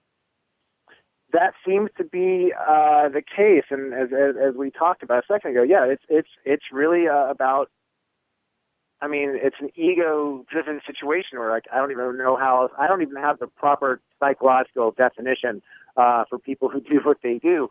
That seems to be the case, and as we talked about a second ago, it's really about. I mean, it's an ego-driven situation where I don't even know how. I don't even have the proper psychological definition for people who do what they do.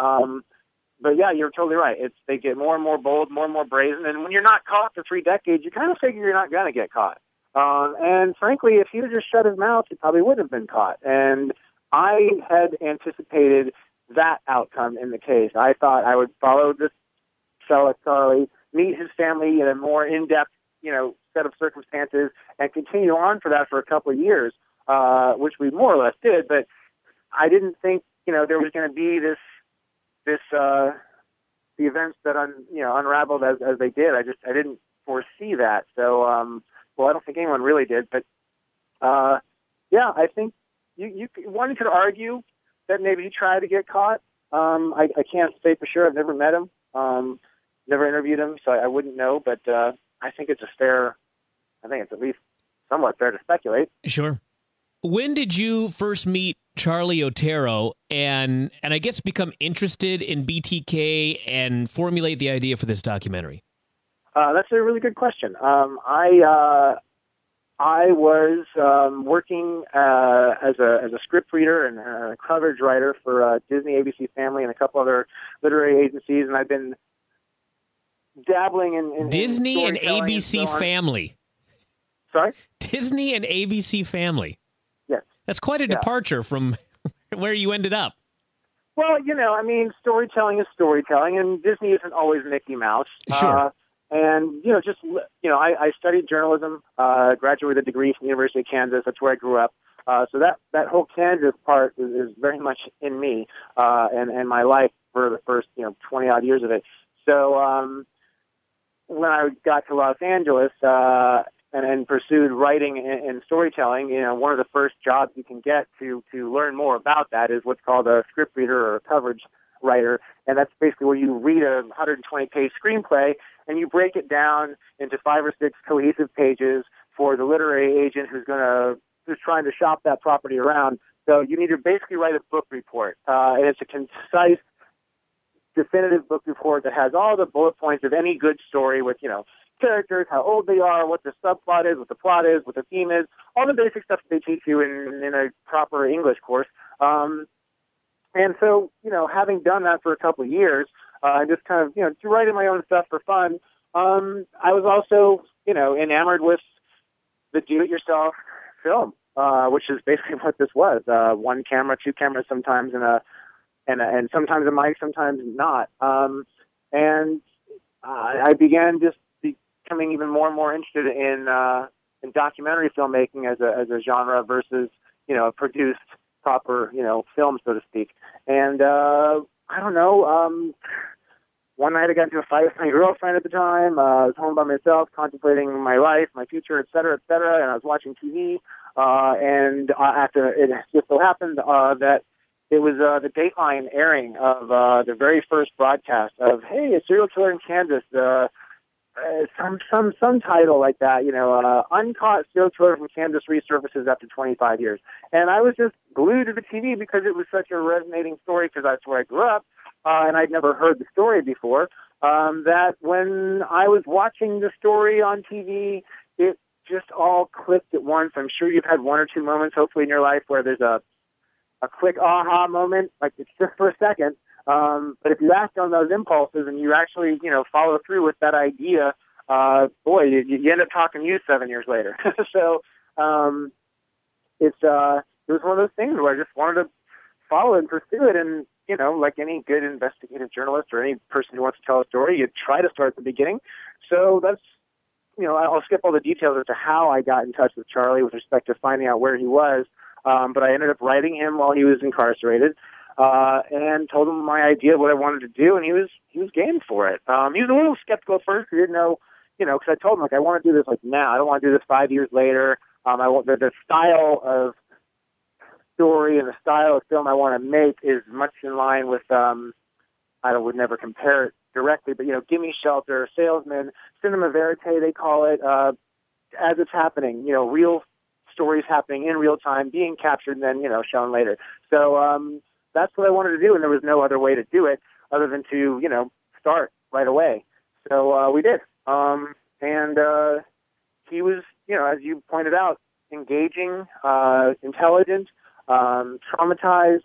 But yeah, you're totally right. They get more and more bold, more and more brazen, and when you're not caught for 3 decades, you kind of figure you're not going to get caught. And frankly, if he'd just shut his mouth, he probably would have been caught. And I had anticipated that outcome in the case. I thought I would follow this fellow Charlie, meet his family in a more in-depth, set of circumstances, and continue on for a couple of years, which we more or less did. But I didn't think, there was going to be the events that unraveled as they did. I didn't foresee that. So, I don't think anyone really did. But I think one could argue that maybe he tried to get caught. I can't say for sure. I've never met him, never interviewed him, so I wouldn't know. But I think it's at least somewhat fair to speculate. Sure. When did you first meet Charlie Otero and I guess become interested in BTK and formulate the idea for this documentary? That's a really good question. I was working as a script reader and a coverage writer for Disney, ABC Family, and a couple other literary agencies, and I've been dabbling in Disney and ABC Family. Sorry? Disney and ABC Family. Yes. That's quite a departure from where you ended up. Well, storytelling is storytelling, and Disney isn't always Mickey Mouse. Sure. I studied journalism, graduated with a degree from the University of Kansas. That's where I grew up. So that whole Kansas part is very much in me, and my life for the first, 20 odd years of it. So, when I got to Los Angeles, and pursued writing and storytelling, one of the first jobs you can get to learn more about that is what's called a script reader or a coverage writer. And that's basically where you read a 120-page screenplay and you break it down into 5 or 6 cohesive pages for the literary agent who's trying to shop that property around. So you need to basically write a book report. And it's a concise, definitive book report that has all the bullet points of any good story with, characters, how old they are, what the subplot is, what the plot is, what the theme is, all the basic stuff that they teach you in a proper English course. And so, having done that for a couple of years, just kind of, writing my own stuff for fun, I was also, enamored with the do-it-yourself film, which is basically what this was. One camera, two cameras sometimes, and sometimes a mic, sometimes not. And I began just becoming even more and more interested in documentary filmmaking as a genre versus, a produced proper, film, so to speak. And I don't know, one night I got into a fight with my girlfriend at the time. I was home by myself, contemplating my life, my future, et cetera, and I was watching TV. And after it just so happened that it was the Dateline airing of the very first broadcast of, hey, a serial killer in Kansas, some title like that, uncaught serial killer from Kansas resurfaces after 25 years. And I was just glued to the TV because it was such a resonating story, because that's where I grew up, and I'd never heard the story before, that when I was watching the story on TV, it just all clicked at once. I'm sure you've had one or two moments, hopefully, in your life where there's a quick aha moment, like it's just for a second. But if you act on those impulses and you actually, follow through with that idea, you end up talking to you 7 years later. So it was one of those things where I just wanted to follow and pursue it. And, like any good investigative journalist or any person who wants to tell a story, you try to start at the beginning. So that's, I'll skip all the details as to how I got in touch with Charlie with respect to finding out where he was. But I ended up writing him while he was incarcerated. And told him my idea of what I wanted to do, and he was game for it. He was a little skeptical at first. He didn't know, because I told him, I want to do this now. I don't want to do this 5 years later. I want the style of story and the style of film I want to make is much in line with, I would never compare it directly, but, Gimme Shelter, Salesman, Cinema Verite, they call it, as it's happening, real stories happening in real time, being captured and then, shown later. So, that's what I wanted to do, and there was no other way to do it other than to, start right away. So we did. And he was, as you pointed out, engaging, intelligent, traumatized,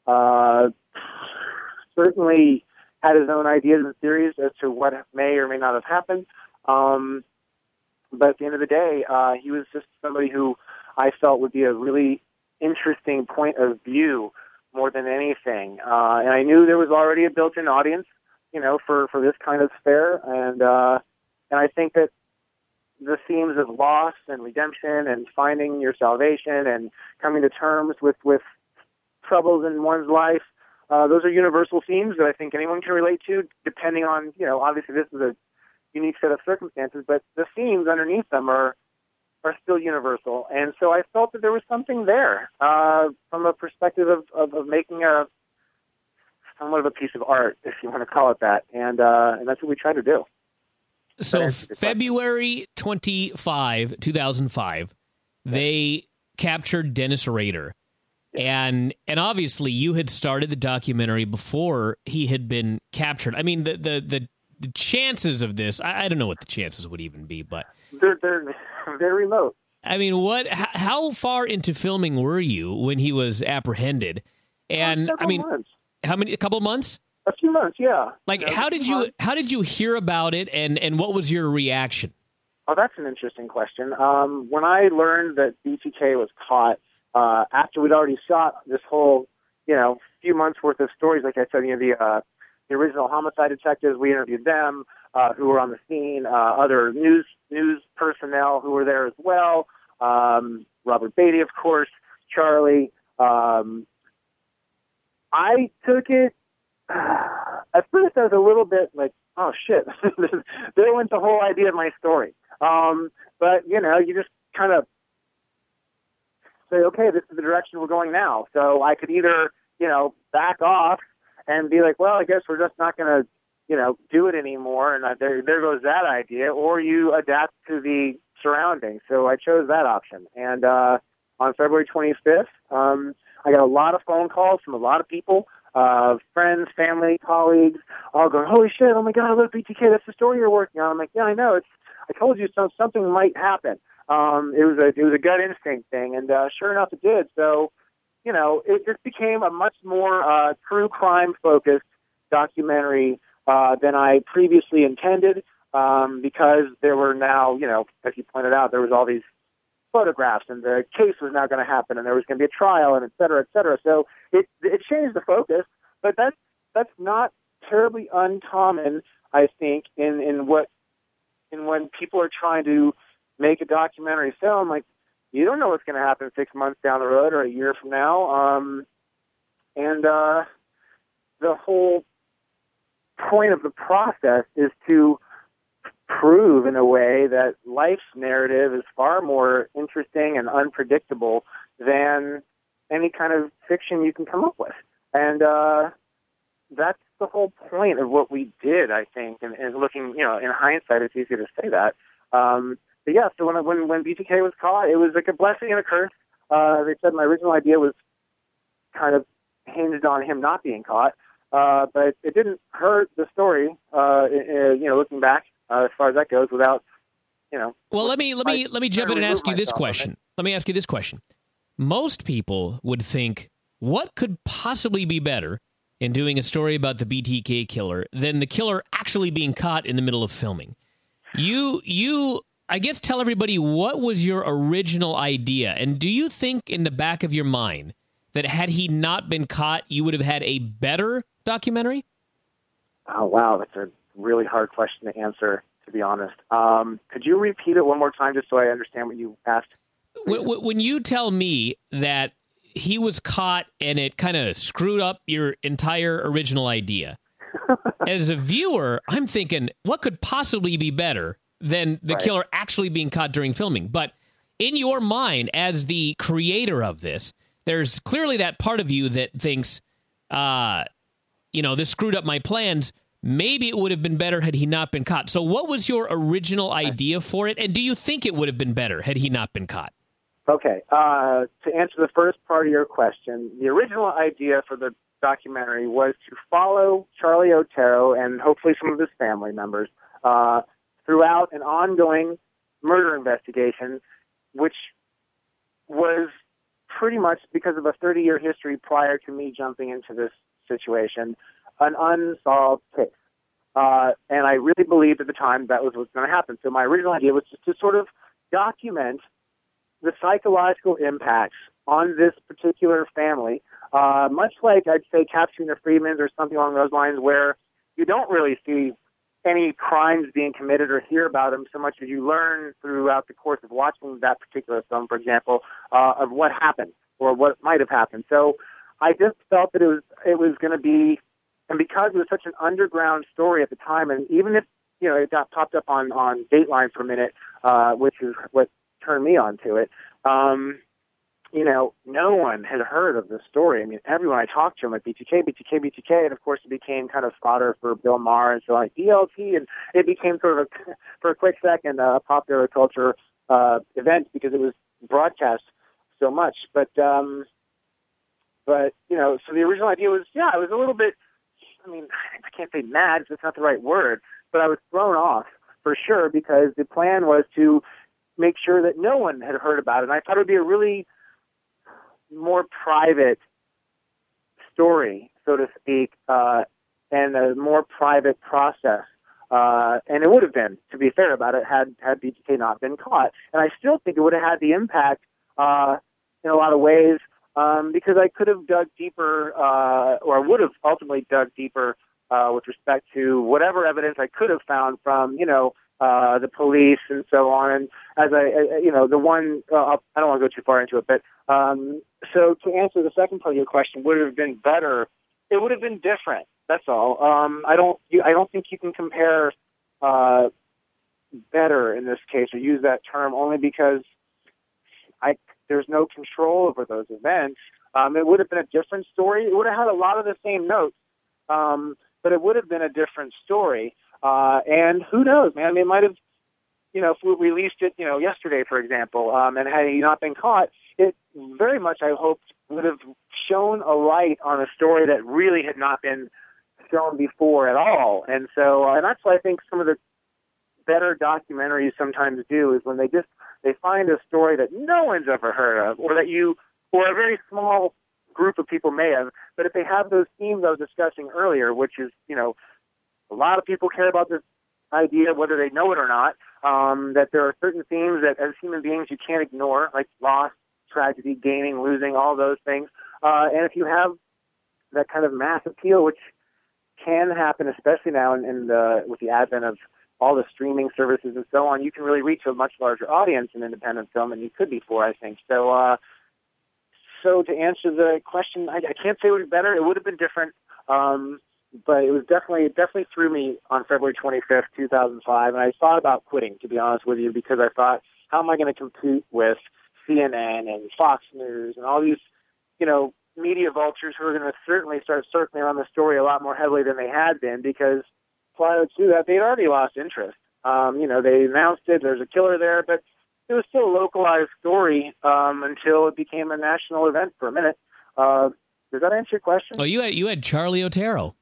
certainly had his own ideas and theories as to what may or may not have happened. But at the end of the day, he was just somebody who I felt would be a really interesting point of view more than anything. And I knew there was already a built-in audience, for this kind of fare. And I think that the themes of loss and redemption and finding your salvation and coming to terms with troubles in one's life, those are universal themes that I think anyone can relate to, depending on, obviously this is a unique set of circumstances, but the themes underneath them are still universal. And so I felt that there was something there from a perspective of making somewhat of a piece of art, if you want to call it that. And that's what we try to do. So February 25, 2005, they captured Dennis Rader. And obviously you had started the documentary before he had been captured. I mean, the chances of this, I don't know what the chances would even be, but they're very remote. I mean, how far into filming were you when he was apprehended? And months. How many? A couple of months? A few months, yeah. Like, how did you hear about it, and what was your reaction? Oh, that's an interesting question. When I learned that BTK was caught, after we'd already shot this whole, few months worth of stories, like I said, the original homicide detectives, we interviewed them, who were on the scene, other news personnel who were there as well, Robert Beatty, of course, Charlie. I took it, at first I was a little bit like, oh shit, there went the whole idea of my story. But, you just kind of say, okay, this is the direction we're going now. So I could either, back off and be like, well, I guess we're just not going to, do it anymore. And there goes that idea. Or you adapt to the surroundings. So I chose that option. And on February 25th, I got a lot of phone calls from a lot of people friends, family, colleagues, all going, holy shit, oh my God, I love BTK, that's the story you're working on. I'm like, yeah, I know, I told you something might happen. It was a gut instinct thing, and sure enough it did. So, it just became a much more true crime-focused documentary than I previously intended, because there were now, as you pointed out, there was all these photographs, and the case was now going to happen, and there was going to be a trial, and et cetera, et cetera. So it changed the focus, but that's not terribly uncommon, I think, in when people are trying to make a documentary film. Like, you don't know what's going to happen 6 months down the road or a year from now, and the whole point of the process is to prove in a way that life's narrative is far more interesting and unpredictable than any kind of fiction you can come up with. And that's the whole point of what we did, I think. And looking, in hindsight, it's easy to say that. But yeah, so when BTK was caught, it was like a blessing and a curse. They said my original idea was kind of hinged on him not being caught, but it didn't hurt the story. Looking back, as far as that goes, without, Well, let me jump in and ask you this question. Let me ask you this question. Most people would think, what could possibly be better in doing a story about the BTK killer than the killer actually being caught in the middle of filming? You, I guess, tell everybody, what was your original idea? And do you think in the back of your mind that had he not been caught, you would have had a better documentary? Oh, wow. That's a really hard question to answer, to be honest. Could you repeat it one more time just so I understand what you asked? When you tell me that he was caught and it kind of screwed up your entire original idea, as a viewer, I'm thinking, what could possibly be better than the killer actually being caught during filming? But in your mind, as the creator of this, there's clearly that part of you that thinks, this screwed up my plans. Maybe it would have been better had he not been caught. So what was your original idea for it? And do you think it would have been better had he not been caught? Okay. To answer the first part of your question, the original idea for the documentary was to follow Charlie Otero and hopefully some of his family members throughout an ongoing murder investigation, which was pretty much, because of a 30-year history prior to me jumping into this situation, an unsolved case. And I really believed at the time that was what's going to happen. So my original idea was just to sort of document the psychological impacts on this particular family, much like, I'd say, Capturing the Freedmans or something along those lines, where you don't really see any crimes being committed or hear about them so much as you learn throughout the course of watching that particular film, for example, of what happened or what might have happened. So I just felt that it was going to be, and because it was such an underground story at the time, and even if, it got popped up on Dateline for a minute, which is what turned me on to it, no one had heard of this story. I mean, everyone I talked to, like, BTK, and of course it became kind of fodder for Bill Maher and so like DLT, and it became sort of for a quick second, a popular culture event because it was broadcast so much. But so the original idea was, I was a little bit, I can't say mad, because that's not the right word, but I was thrown off for sure, because the plan was to make sure that no one had heard about it. And I thought it would be a really more private story, so to speak, and a more private process. And it would have been, to be fair about it, had BTK not been caught. And I still think it would have had the impact in a lot of ways, because I could have dug deeper, or would have ultimately dug deeper with respect to whatever evidence I could have found from, the police and so on. And as the one, I don't want to go too far into it, but so to answer the second part of your question, would it have been better? It would have been different. That's all. I don't think you can compare better in this case, or use that term, only because there's no control over those events. It would have been a different story. It would have had a lot of the same notes, but it would have been a different story. And who knows, man? It might have if we released it, yesterday, for example, and had he not been caught, it very much, I hoped, would have shown a light on a story that really had not been shown before at all. And so, and that's what I think some of the better documentaries sometimes do, is when they find a story that no one's ever heard of, or or a very small group of people may have, but if they have those themes I was discussing earlier, which is, a lot of people care about this idea, whether they know it or not, that there are certain themes that as human beings you can't ignore, like loss, tragedy, gaining, losing, all those things. And if you have that kind of mass appeal, which can happen, especially now with the advent of all the streaming services and so on, you can really reach a much larger audience in independent film than you could before, I think. So, so to answer the question, I can't say it would be better. It would have been different, but it was definitely threw me on February 25th, 2005, and I thought about quitting, to be honest with you, because I thought, how am I going to compete with CNN and Fox News and all these, media vultures who are going to certainly start circling around the story a lot more heavily than they had been, because prior to that, they'd already lost interest. They announced it, there's a killer there, but it was still a localized story until it became a national event for a minute. Does that answer your question? Oh, you had Charlie Otero.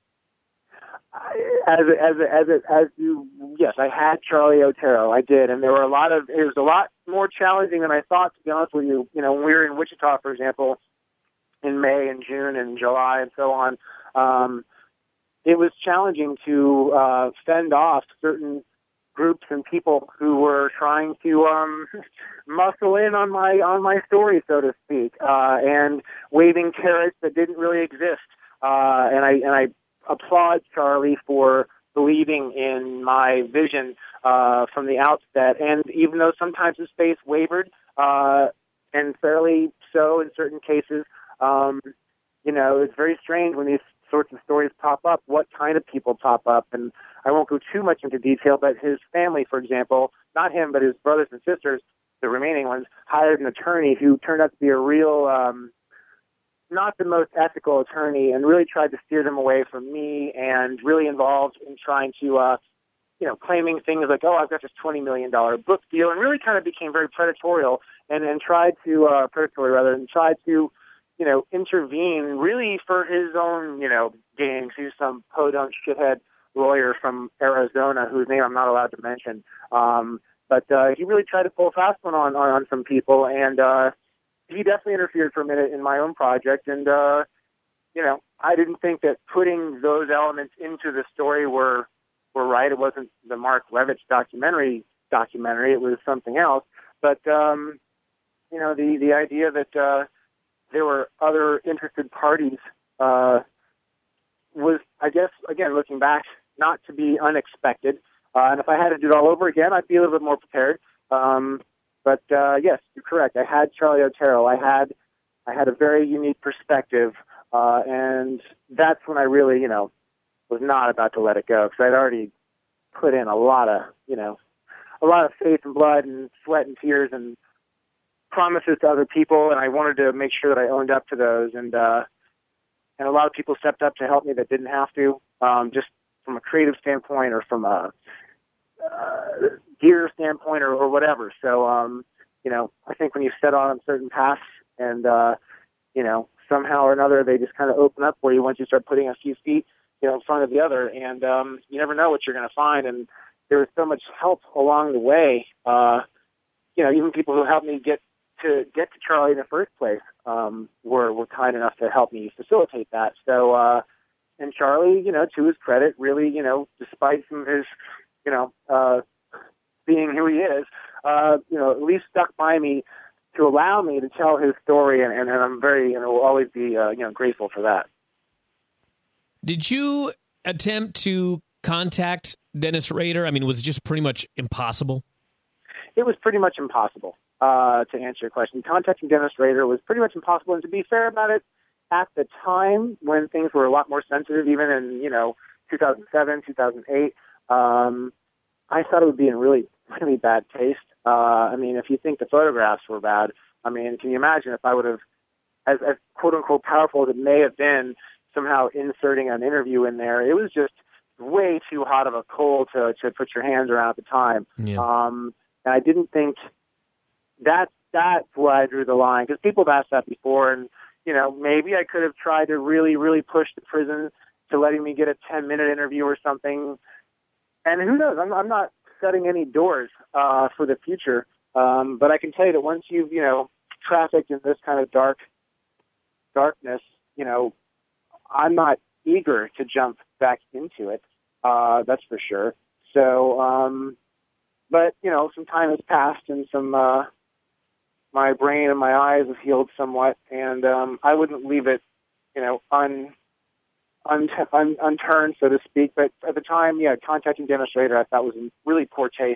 Yes, I had Charlie Otero. I did, and it was a lot more challenging than I thought, to be honest with you. When we were in Wichita, for example, in May and June and July and so on, it was challenging to fend off certain groups and people who were trying to muscle in on my story, so to speak, and waving carrots that didn't really exist. And I applaud Charlie for believing in my vision from the outset. And even though sometimes his faith wavered, and fairly so in certain cases, it's very strange when these sorts of stories pop up, what kind of people pop up. And I won't go too much into detail, but his family, for example, not him, but his brothers and sisters, the remaining ones, hired an attorney who turned out to be a real, not the most ethical attorney, and really tried to steer them away from me, and really involved in trying to, claiming things like, oh, I've got this $20 million book deal, and really kind of became very predatory, and tried to intervene really for his own, gains. He's some podunk shithead lawyer from Arizona whose name I'm not allowed to mention. But he really tried to pull a fast one on some people, and he definitely interfered for a minute in my own project. And, I didn't think that putting those elements into the story were right. It wasn't the Mark Levitch documentary. It was something else. But, the idea that there were other interested parties was, I guess, again, looking back, not to be unexpected. And if I had to do it all over again, I'd be a little bit more prepared. But yes, you're correct. I had Charlie Otero. I had a very unique perspective, and that's when I really, was not about to let it go, because I'd already put in a lot of faith and blood and sweat and tears and promises to other people, and I wanted to make sure that I owned up to those. And a lot of people stepped up to help me that didn't have to, just from a creative standpoint or from a gear standpoint or whatever. So, I think when you set on certain paths and, somehow or another they just kind of open up for you once you start putting a few feet, in front of the other. And you never know what you're going to find. And there was so much help along the way. Even people who helped me get to Charlie in the first place were kind enough to help me facilitate that. So, and Charlie, to his credit, really, despite some of his, being who he is, at least stuck by me to allow me to tell his story, and I'm very, will always be, grateful for that. Did you attempt to contact Dennis Rader? I mean, was it just pretty much impossible? It was pretty much impossible, to answer your question. Contacting Dennis Rader was pretty much impossible, and to be fair about it, at the time when things were a lot more sensitive, even in, 2007, 2008, I thought it would be in really, really bad taste. If you think the photographs were bad, can you imagine if I would have, as quote-unquote powerful as it may have been, somehow inserting an interview in there? It was just way too hot of a coal to put your hands around at the time. Yeah. And I didn't think that's where I drew the line, because people have asked that before, and, maybe I could have tried to really, really push the prison to letting me get a 10-minute interview or something. And who knows? I'm not shutting any doors for the future. But I can tell you that once you've, trafficked in this kind of darkness, I'm not eager to jump back into it. That's for sure. So, but, some time has passed, and my brain and my eyes have healed somewhat, and I wouldn't leave it, unturned, so to speak. But at the time, contacting Dennis Rader I thought was in really poor taste,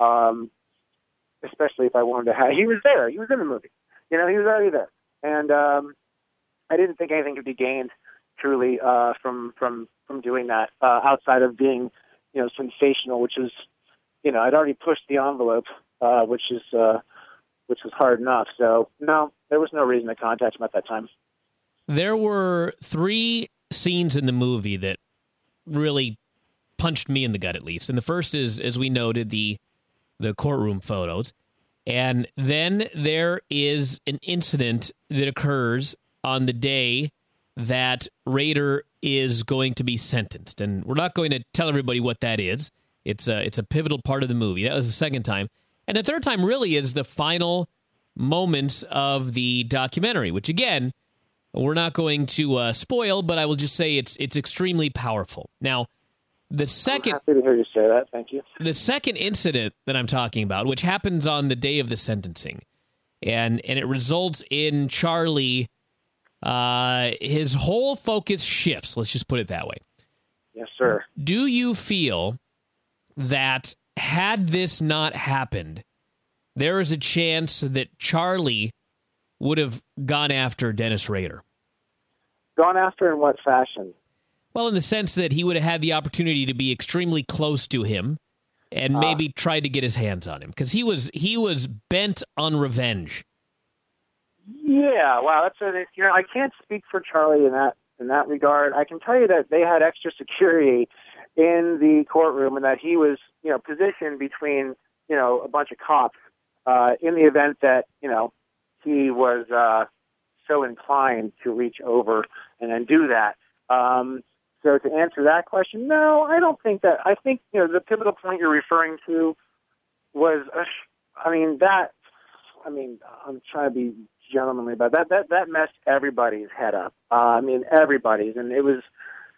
especially if I wanted to have. He was there. He was in the movie. He was already there. And I didn't think anything could be gained truly from doing that outside of being, sensational, which is, I'd already pushed the envelope, which was hard enough. So, no, there was no reason to contact him at that time. There were 3 scenes in the movie that really punched me in the gut, at least. And the first is, as we noted, the courtroom photos. And then there is an incident that occurs on the day that Rader is going to be sentenced. And we're not going to tell everybody what that is. It's a pivotal part of the movie. That was the second time. And the third time really is the final moments of the documentary, which, again, we're not going to spoil, but I will just say it's extremely powerful. Now, I'm happy to hear you say that. Thank you. The second incident that I'm talking about, which happens on the day of the sentencing, and it results in Charlie, his whole focus shifts. Let's just put it that way. Yes, sir. Do you feel that had this not happened, there is a chance that Charlie would have gone after Dennis Rader? Gone after in what fashion? Well, in the sense that he would have had the opportunity to be extremely close to him and maybe tried to get his hands on him, because he was bent on revenge. Yeah, wow, I can't speak for Charlie in that regard. I can tell you that they had extra security in the courtroom, and that he was, positioned between, a bunch of cops in the event that, he was so inclined to reach over and then do that. So to answer that question, no, I don't think that. I think, the pivotal point you're referring to was, I'm trying to be gentlemanly about that. That messed everybody's head up. Everybody's, and it was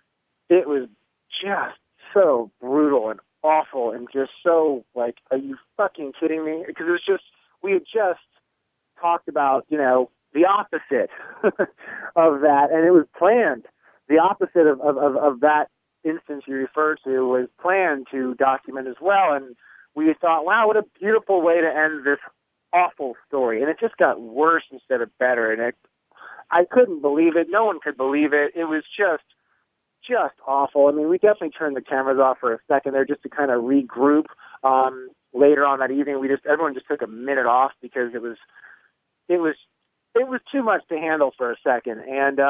just so brutal and awful, and just so like, are you fucking kidding me? Because it was just, we had just talked about, the opposite of that, and it was planned. The opposite of that instance you referred to was planned to document as well, and we thought, wow, what a beautiful way to end this awful story. And it just got worse instead of better, and I couldn't believe it. No one could believe it. It was just awful. We definitely turned the cameras off for a second there just to kind of regroup. Later on that evening, everyone just took a minute off because it was too much to handle for a second. And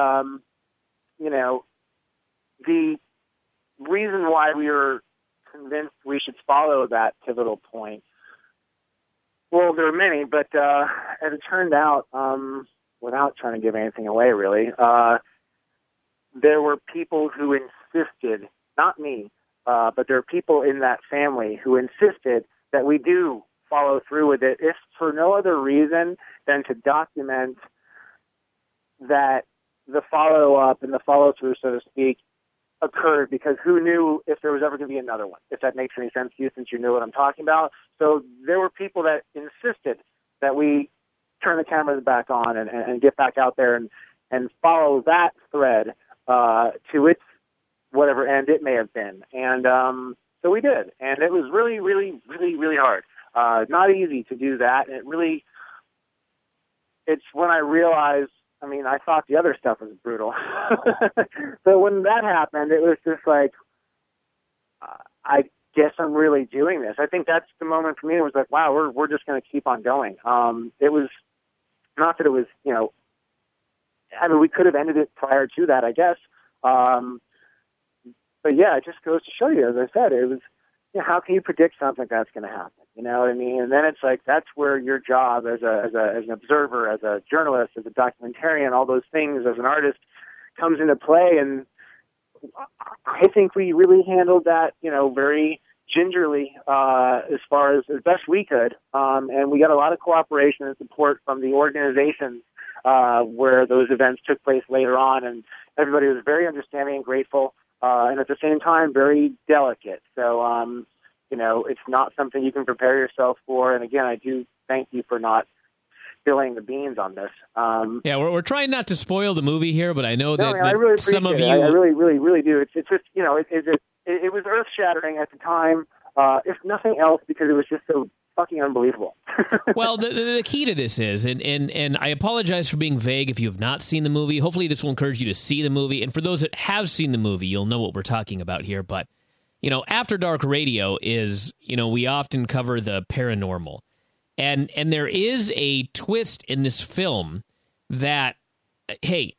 the reason why we were convinced we should follow that pivotal point, well, there were many, but as it turned out, without trying to give anything away, really, there were people who insisted, not me, but there are people in that family who insisted that we do follow through with it, if for no other reason than to document that the follow-up and the follow-through, so to speak, occurred, because who knew if there was ever going to be another one, if that makes any sense to you, since you know what I'm talking about. So there were people that insisted that we turn the cameras back on and get back out there and follow that thread to its whatever end it may have been. And so we did. And it was really, really, really, really hard. Not easy to do that. And it's when I realized, I thought the other stuff was brutal. So when that happened, it was just like, I guess I'm really doing this. I think that's the moment for me. It was like, wow, we're just going to keep on going. It was not that it was, we could have ended it prior to that, I guess. But yeah, it just goes to show you, as I said, it was, how can you predict something that's going to happen? You know what I mean? And then it's like that's where your job as an observer, as a journalist, as a documentarian, all those things as an artist comes into play. And I think we really handled that, very gingerly as far as best we could. And we got a lot of cooperation and support from the organizations where those events took place later on. And everybody was very understanding and grateful, and at the same time, very delicate. So, it's not something you can prepare yourself for. And again, I do thank you for not spilling the beans on this. Yeah, we're trying not to spoil the movie here, but I know that, I really some of appreciate you... I really, really, really do. It's just, it was earth-shattering at the time, if nothing else, because it was just so fucking unbelievable. Well, the key to this is, and I apologize for being vague if you have not seen the movie. Hopefully this will encourage you to see the movie. And for those that have seen the movie, you'll know what we're talking about here. But, After Dark Radio is, we often cover the paranormal. And there is a twist in this film that, hey,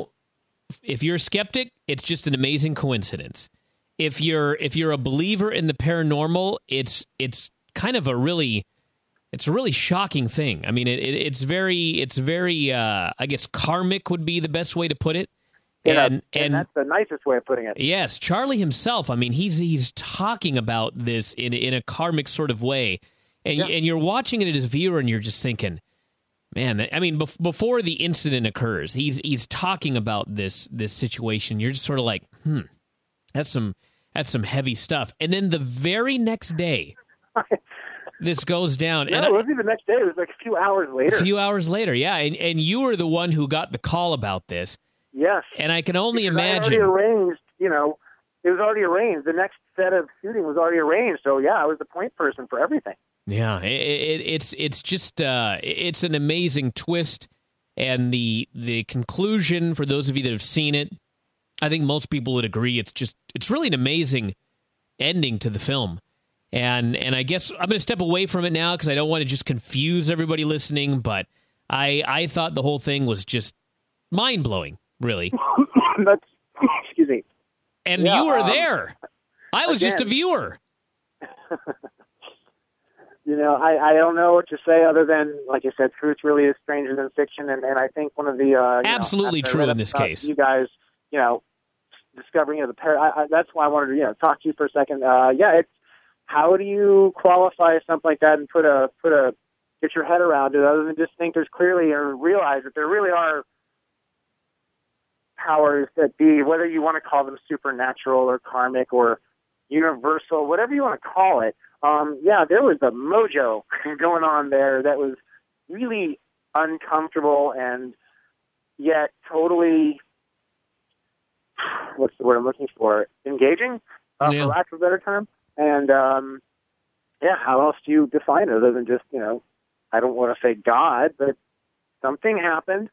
if you're a skeptic, it's just an amazing coincidence. If you're a believer in the paranormal, it's kind of a really shocking thing. I mean, it's very I guess karmic would be the best way to put it. And that's the nicest way of putting it. Yes, Charlie himself. I mean, he's talking about this in a karmic sort of way, and you're watching it as a viewer, and you're just thinking, man. I mean, before the incident occurs, he's talking about this situation. You're just sort of like, that's some heavy stuff. And then the very next day, this goes down. No, and it wasn't even the next day. It was like a few hours later. A few hours later, yeah. And you were the one who got the call about this. Yes. And I can only imagine. I already arranged, it was already arranged. The next set of shooting was already arranged. So, yeah, I was the point person for everything. Yeah, it's just it's an amazing twist. And the conclusion, for those of you that have seen it, I think most people would agree it's really an amazing ending to the film. And I guess I'm going to step away from it now because I don't want to just confuse everybody listening, but I thought the whole thing was just mind-blowing, really. Excuse me. And you were there. I was just a viewer. I don't know what to say other than, like I said, truth really is stranger than fiction, and I think one of the... Absolutely true in this case. You guys, discovering the that's why I wanted to, talk to you for a second. It's how do you qualify something like that and get your head around it other than just think there's clearly or realize that there really are powers that be, whether you want to call them supernatural or karmic or universal, whatever you want to call it. There was a mojo going on there that was really uncomfortable and yet totally, what's the word I'm looking for? Engaging, for lack of a better term. And, how else do you define it other than just, I don't want to say God, but something happened,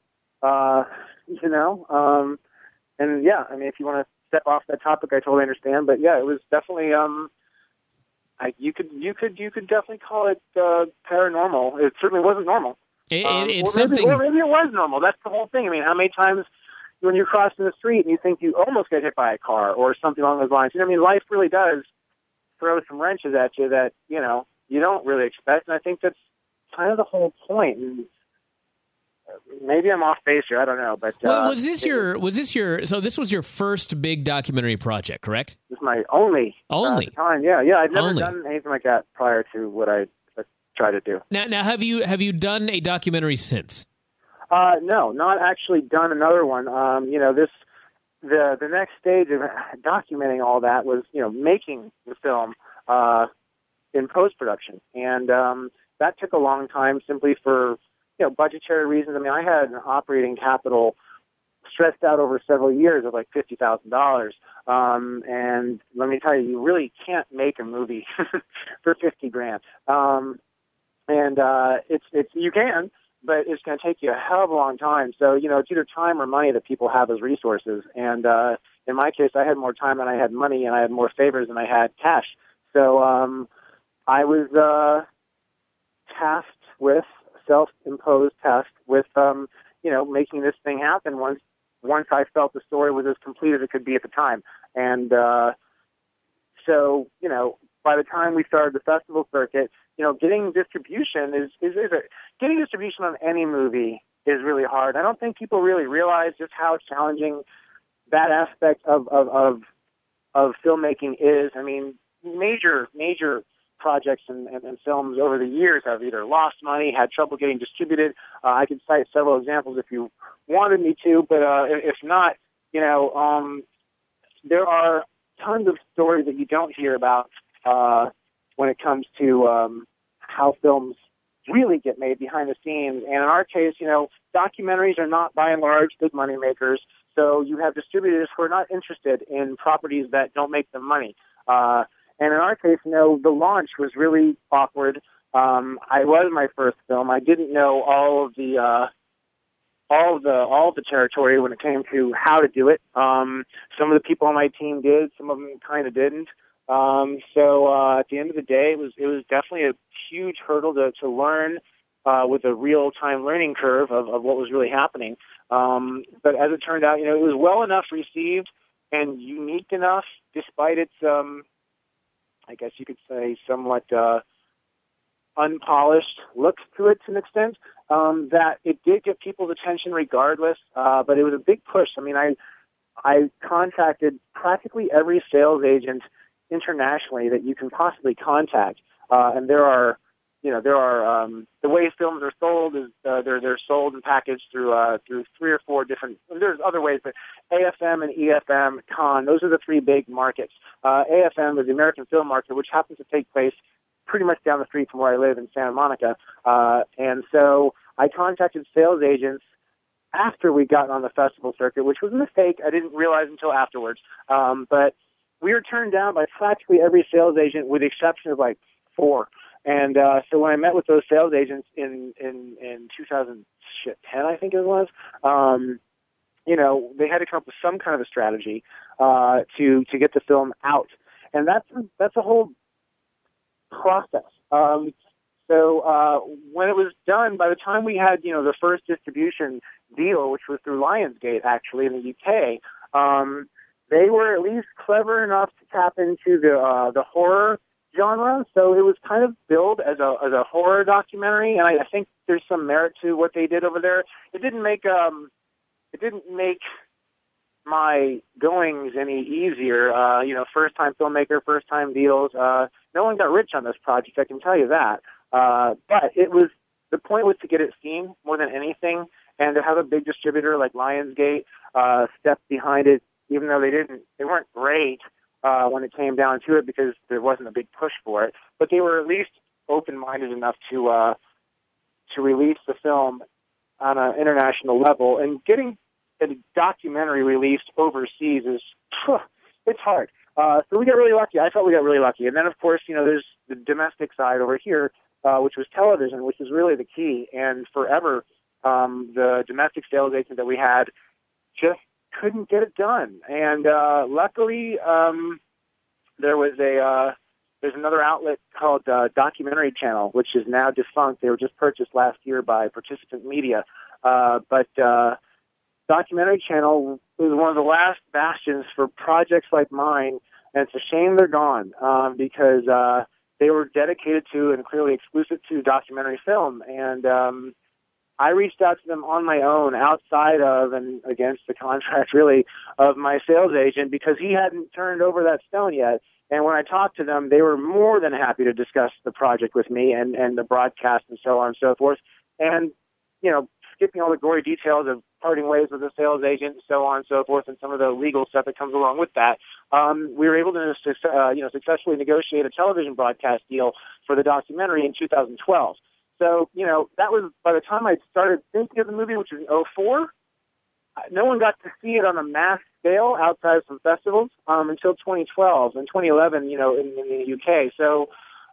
if you want to step off that topic, I totally understand. But yeah, it was definitely, you could definitely call it paranormal. It certainly wasn't normal. It's maybe something. It was normal. That's the whole thing. I mean, how many times when you're crossing the street and you think you almost get hit by a car or something along those lines? Life really does throw some wrenches at you that you don't really expect, and I think that's kind of the whole point. And maybe I'm off base here. I don't know, but was this your? So this was your first big documentary project, correct? This is my only time. Yeah. I've never done anything like that prior to what I try to do. Now, have you done a documentary since? No, not actually done another one. The next stage of documenting all that was making the film in post production, and that took a long time simply for budgetary reasons. I mean, I had an operating capital stretched out over several years of like $50,000. And let me tell you, you really can't make a movie for $50,000. You can, but it's going to take you a hell of a long time. So, it's either time or money that people have as resources. And, in my case, I had more time than I had money, and I had more favors than I had cash. So, I was, self-imposed task with, making this thing happen once I felt the story was as complete as it could be at the time. And, by the time we started the festival circuit, getting distribution getting distribution on any movie is really hard. I don't think people really realize just how challenging that aspect of filmmaking is. I mean, major projects and films over the years have either lost money, had trouble getting distributed. I could cite several examples if you wanted me to, but if not, there are tons of stories that you don't hear about when it comes to how films really get made behind the scenes. And in our case, documentaries are not by and large big money makers. So you have distributors who are not interested in properties that don't make them money. And in our case, the launch was really awkward. I was my first film. I didn't know all of the territory when it came to how to do it. Some of the people on my team did, some of them kind of didn't. So at the end of the day, it was definitely a huge hurdle to learn with a real-time learning curve of what was really happening. But as it turned out, it was well enough received and unique enough, despite its, I guess you could say, somewhat unpolished look to it to an extent, that it did get people's attention regardless. But it was a big push. I mean, I contacted practically every sales agent internationally that you can possibly contact, and there are the way films are sold is they're sold and packaged through 3 or 4 different. There's other ways, but AFM and EFM, Cannes, those are the 3 big markets. AFM is the American film market, which happens to take place pretty much down the street from where I live in Santa Monica, and so I contacted sales agents after we got on the festival circuit, which was a mistake. I didn't realize until afterwards, but we were turned down by practically every sales agent with the exception of like 4. And so when I met with those sales agents in 2010, I think it was, they had to come up with some kind of a strategy to get the film out, and that's a whole process. So when it was done, by the time we had the first distribution deal, which was through Lionsgate actually in the UK, they were at least clever enough to tap into the horror genre, so it was kind of billed as a horror documentary, and I think there's some merit to what they did over there. It didn't make my goings any easier. First time filmmaker, first time deals. No one got rich on this project, I can tell you that. But the point was to get it seen more than anything, and to have a big distributor like Lionsgate step behind it, even though they weren't great when it came down to it because there wasn't a big push for it, but they were at least open-minded enough to release the film on an international level. And getting a documentary released overseas it's hard. So we got really lucky. I felt we got really lucky. And then, of course, there's the domestic side over here, which was television, which is really the key. And forever, the domestic sales agent that we had just couldn't get it done. And luckily, there's another outlet called Documentary Channel, which is now defunct. They were just purchased last year by Participant Media. But Documentary Channel was one of the last bastions for projects like mine, and it's a shame they're gone because they were dedicated to and clearly exclusive to documentary film. And I reached out to them on my own, outside of and against the contract, really, of my sales agent, because he hadn't turned over that stone yet. And when I talked to them, they were more than happy to discuss the project with me and the broadcast and so on and so forth. And, skipping all the gory details of parting ways with a sales agent and so on and so forth and some of the legal stuff that comes along with that, we were able to successfully negotiate a television broadcast deal for the documentary in 2012. So, that was, by the time I started thinking of the movie, which was in 2004, no one got to see it on a mass scale outside of some festivals until 2012 and 2011, in the UK. So,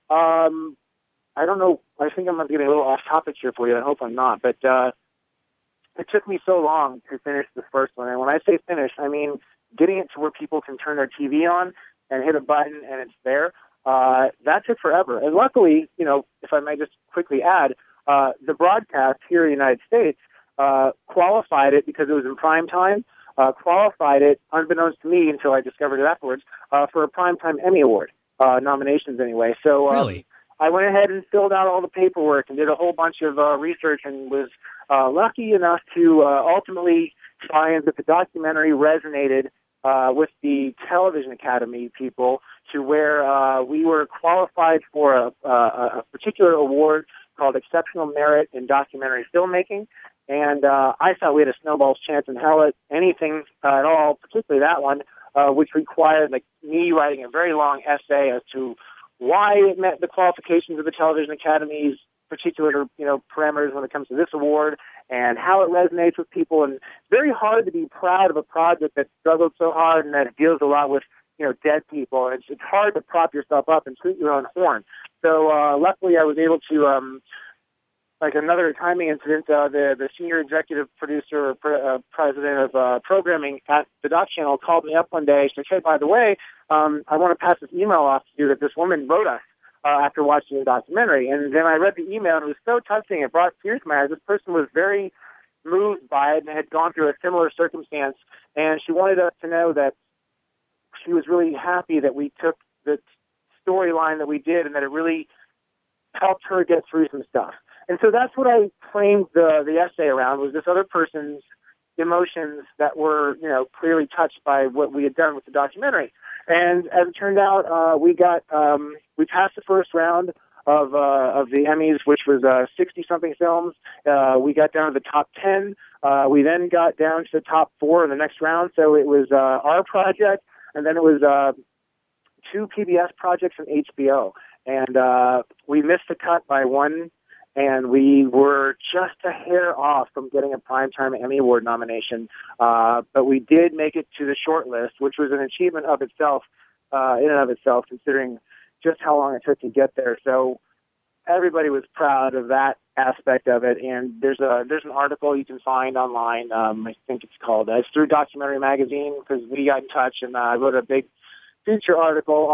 I don't know. I think I'm getting a little off topic here for you. I hope I'm not. But it took me so long to finish the first one. And when I say finish, I mean getting it to where people can turn their TV on and hit a button and it's there. That took forever. And luckily, if I may just quickly add, the broadcast here in the United States qualified it because it was in prime time, qualified it, unbeknownst to me until I discovered it afterwards, for a Primetime Emmy Award, nominations anyway. So, really? I went ahead and filled out all the paperwork and did a whole bunch of research and was lucky enough to ultimately find that the documentary resonated with the Television Academy people to where we were qualified for a particular award called Exceptional Merit in Documentary Filmmaking. And I thought we had a snowball's chance in hell at anything at all, particularly that one, which required like me writing a very long essay as to why it met the qualifications of the Television Academy's particular, parameters when it comes to this award and how it resonates with people. And it's very hard to be proud of a project that struggled so hard and that deals a lot with, dead people. And it's hard to prop yourself up and toot your own horn. So luckily I was able to, like another timing incident, the senior executive producer or president of programming at the Doc Channel called me up one day. She said, hey, by the way, I want to pass this email off to you that this woman wrote us after watching the documentary. And then I read the email, and it was so touching. It brought tears to my eyes. This person was very moved by it and had gone through a similar circumstance. And she wanted us to know that she was really happy that we took the storyline that we did and that it really helped her get through some stuff. And so that's what I framed the essay around, was this other person's emotions that were, clearly touched by what we had done with the documentary. And as it turned out, we passed the first round of the Emmys, which was 60-something films. We got down to the top 10. We then got down to the top 4 in the next round. So it was our project, and then it was 2 PBS projects from HBO. And we missed the cut by one, and we were just a hair off from getting a Primetime Emmy Award nomination. But we did make it to the short list, which was an achievement of itself, in and of itself, considering just how long it took to get there. So everybody was proud of that aspect of it. And there's an article you can find online. I think it's called, it's through Documentary Magazine, because we got in touch, and I wrote a big feature article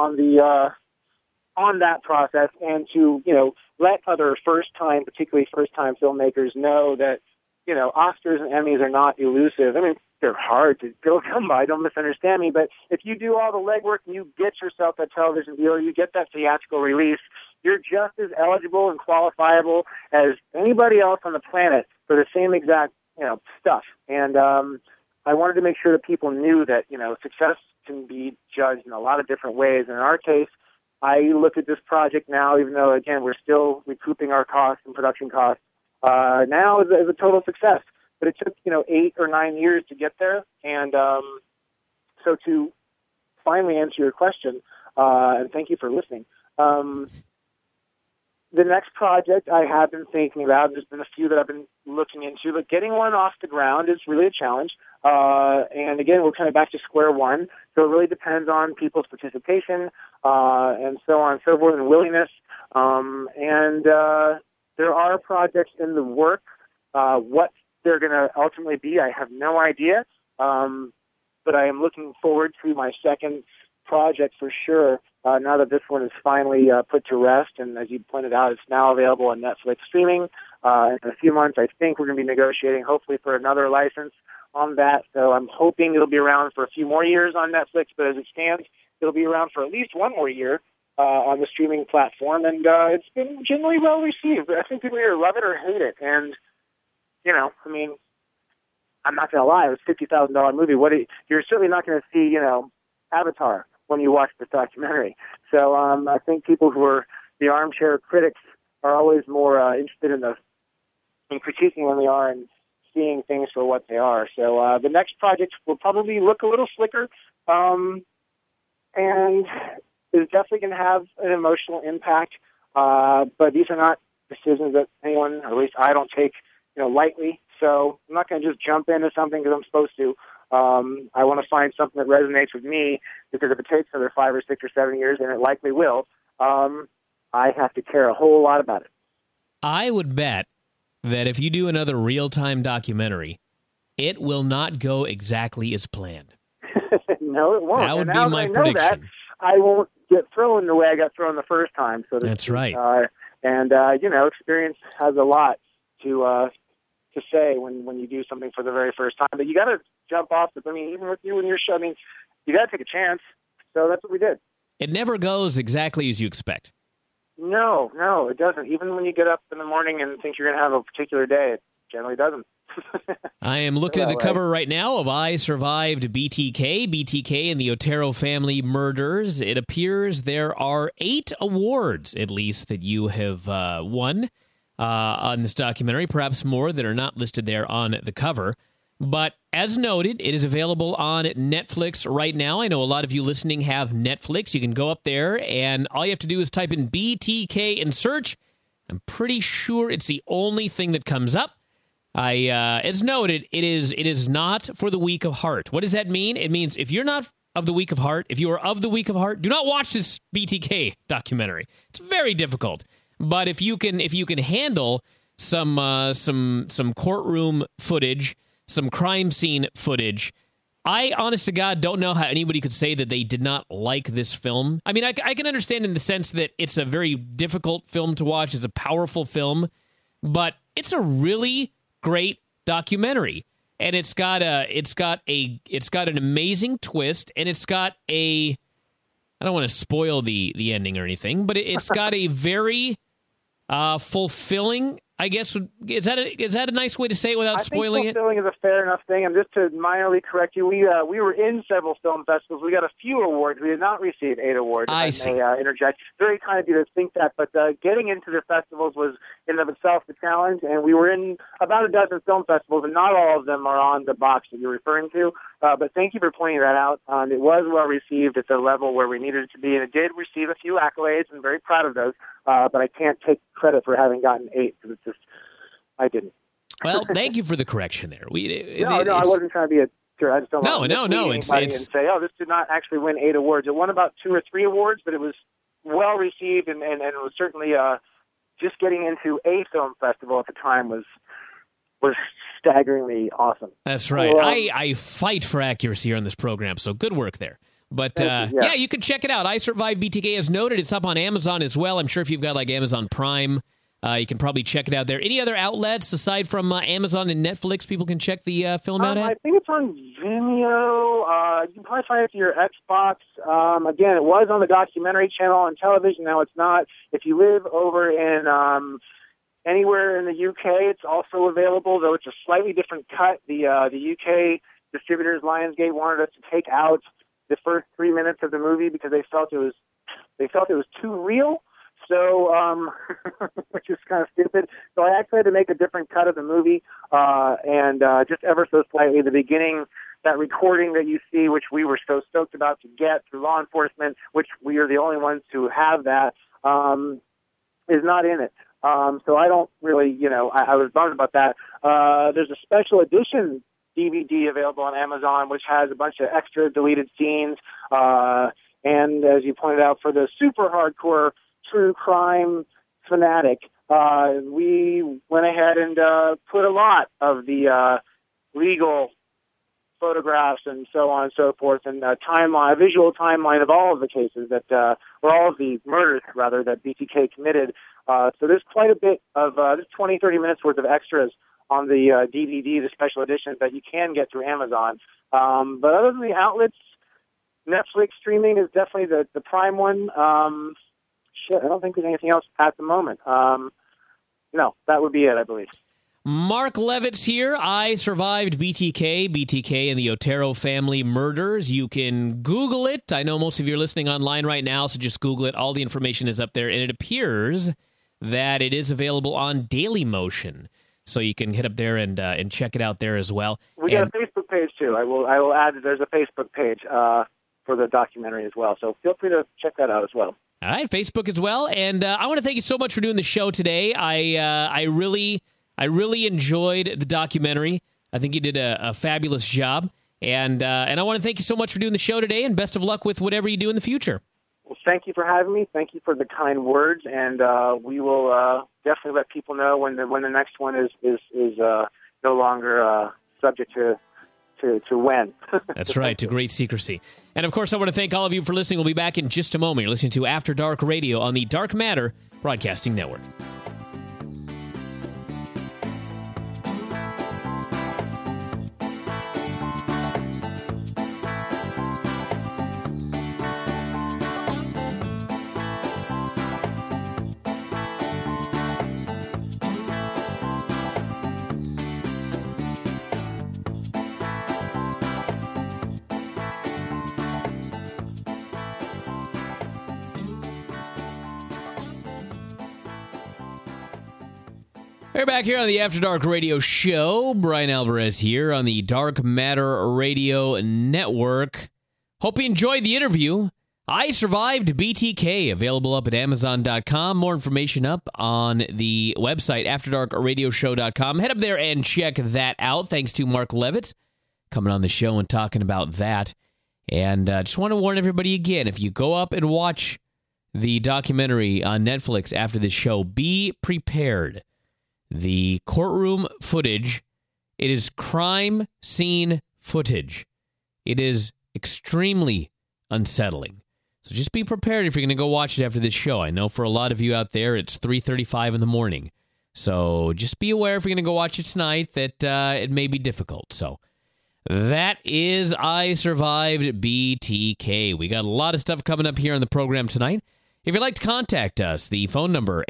on that process, and to, let other particularly first-time filmmakers know that, Oscars and Emmys are not elusive. I mean, they're hard to come by, don't misunderstand me, but if you do all the legwork and you get yourself that television deal, you get that theatrical release, you're just as eligible and qualifiable as anybody else on the planet for the same exact, stuff. And I wanted to make sure that people knew that, success can be judged in a lot of different ways. And in our case, I look at this project now, even though, again, we're still recouping our costs and production costs, now as a total success. But it took, 8 or 9 years to get there. And so to finally answer your question, and thank you for listening, the next project I have been thinking about, there's been a few that I've been looking into, but getting one off the ground is really a challenge. And again, we're kind of back to square one. So it really depends on people's participation, and so on and so forth, and willingness. And there are projects in the work. What they're going to ultimately be, I have no idea. But I am looking forward to my second project for sure, now that this one is finally put to rest. And as you pointed out, it's now available on Netflix streaming. In a few months, I think we're going to be negotiating, hopefully, for another license on that. So I'm hoping it'll be around for a few more years on Netflix. But as it stands, it'll be around for at least one more year on the streaming platform. And it's been generally well received. I think people either love it or hate it. And, I'm not going to lie, it was a $50,000 movie. You're certainly not going to see, Avatar when you watch this documentary. So I think people who are the armchair critics are always more interested in critiquing than they are in seeing things for what they are. So the next project will probably look a little slicker, and is definitely going to have an emotional impact. But these are not decisions that anyone, or at least I don't take, lightly. So I'm not going to just jump into something because I'm supposed to. I want to find something that resonates with me, because if it takes another 5 or 6 or 7 years, and it likely will, I have to care a whole lot about it. I would bet that if you do another real-time documentary, it will not go exactly as planned. No, it won't. That would be my prediction. That, I won't get thrown the way I got thrown the first time. So that's right. Experience has a lot to say when you do something for the very first time. But you got to jump off. Even with you and your show, you got to take a chance. So that's what we did. It never goes exactly as you expect. No, it doesn't. Even when you get up in the morning and think you're going to have a particular day, it generally doesn't. I am looking at the cover right now of I Survived BTK and the Otero Family Murders. It appears there are 8 awards, at least, that you have won on this documentary, perhaps more that are not listed there on the cover. But as noted, it is available on Netflix right now. I know a lot of you listening have Netflix. You can go up there, and all you have to do is type in BTK and search. I'm pretty sure it's the only thing that comes up. As noted, it is not for the weak of heart. What does that mean? It means if you're not of the weak of heart, if you are of the weak of heart, do not watch this BTK documentary. It's very difficult. But if you can handle some courtroom footage, some crime scene footage, I, honest to God, don't know how anybody could say that they did not like this film. I mean, I can understand in the sense that it's a very difficult film to watch. It's a powerful film, but it's a really great documentary, and it's got an amazing twist, and it's got I don't want to spoil the ending or anything, but it's got a very fulfilling, I guess. Is that a nice way to say it without spoiling it? Fulfilling is a fair enough thing. And just to minorly correct you, we were in several film festivals. We got a few awards. We did not receive 8 awards. I see. May interject. Very kind of you to think that, but getting into the festivals was in and of itself the challenge. And we were in about a dozen film festivals, and not all of them are on the box that you're referring to. But thank you for pointing that out. It was well received at the level where we needed it to be, and it did receive a few accolades. I'm very proud of those. But I can't take credit for having gotten 8 because it's just I didn't. Well, thank you for the correction there. No, I wasn't trying to be a jerk. I just don't want to and say, oh, this did not actually win 8 awards. It won about 2 or 3 awards, but it was well received, and it was certainly just getting into a film festival at the time was staggeringly awesome. That's right. Well, I fight for accuracy here on this program, so good work there. But yeah, you can check it out. I Survived BTK, as noted. It's up on Amazon as well. I'm sure if you've got like Amazon Prime, you can probably check it out there. Any other outlets aside from Amazon and Netflix people can check the film out at? I think it's on Vimeo. You can probably find it to your Xbox. Again, it was on the documentary channel on television. Now it's not. If you live over in anywhere in the UK, it's also available, though it's a slightly different cut. The UK distributors, Lionsgate, wanted us to take out the first 3 minutes of the movie because they felt it was too real. So, which is kind of stupid. So I actually had to make a different cut of the movie, and just ever so slightly, the beginning, that recording that you see, which we were so stoked about to get through law enforcement, which we are the only ones who have that, is not in it. So I don't really, I was bummed about that. There's a special edition DVD available on Amazon, which has a bunch of extra deleted scenes, and as you pointed out, for the super hardcore true crime fanatic, we went ahead and put a lot of the legal photographs and so on and so forth, and a visual timeline of all of the cases or all of the murders, rather, that BTK committed. So there's quite a bit of, there's 20, 30 minutes worth of extras on the DVD, the special editions that you can get through Amazon. But other than the outlets, Netflix streaming is definitely the prime one. I don't think there's anything else at the moment. No, that would be it, I believe. Mark Levitz here. I Survived BTK and the Otero Family Murders. You can Google it. I know most of you are listening online right now, so just Google it. All the information is up there, and it appears that it is available on Dailymotion. So you can hit up there and check it out there as well. We got a Facebook page, too. I will add that there's a Facebook page for the documentary as well. So feel free to check that out as well. All right, Facebook as well. And I want to thank you so much for doing the show today. I really enjoyed the documentary. I think you did a fabulous job. And I want to thank you so much for doing the show today, and best of luck with whatever you do in the future. Well, thank you for having me. Thank you for the kind words, and we will definitely let people know when the next one is no longer subject to when. That's right, to great secrecy. And, of course, I want to thank all of you for listening. We'll be back in just a moment. You're listening to After Dark Radio on the Dark Matter Broadcasting Network. We're back here on the After Dark Radio Show. Brian Alvarez here on the Dark Matter Radio Network. Hope you enjoyed the interview. I Survived BTK, available up at Amazon.com. More information up on the website, AfterDarkRadioshow.com. Head up there and check that out. Thanks to Mark Levitz coming on the show and talking about that. And just want to warn everybody again, if you go up and watch the documentary on Netflix after this show, be prepared. The courtroom footage, it is crime scene footage. It is extremely unsettling. So just be prepared if you're going to go watch it after this show. I know for a lot of you out there, it's 3:35 in the morning. So just be aware if you're going to go watch it tonight that it may be difficult. So that is I Survived BTK. We got a lot of stuff coming up here on the program tonight. If you'd like to contact us, the phone number,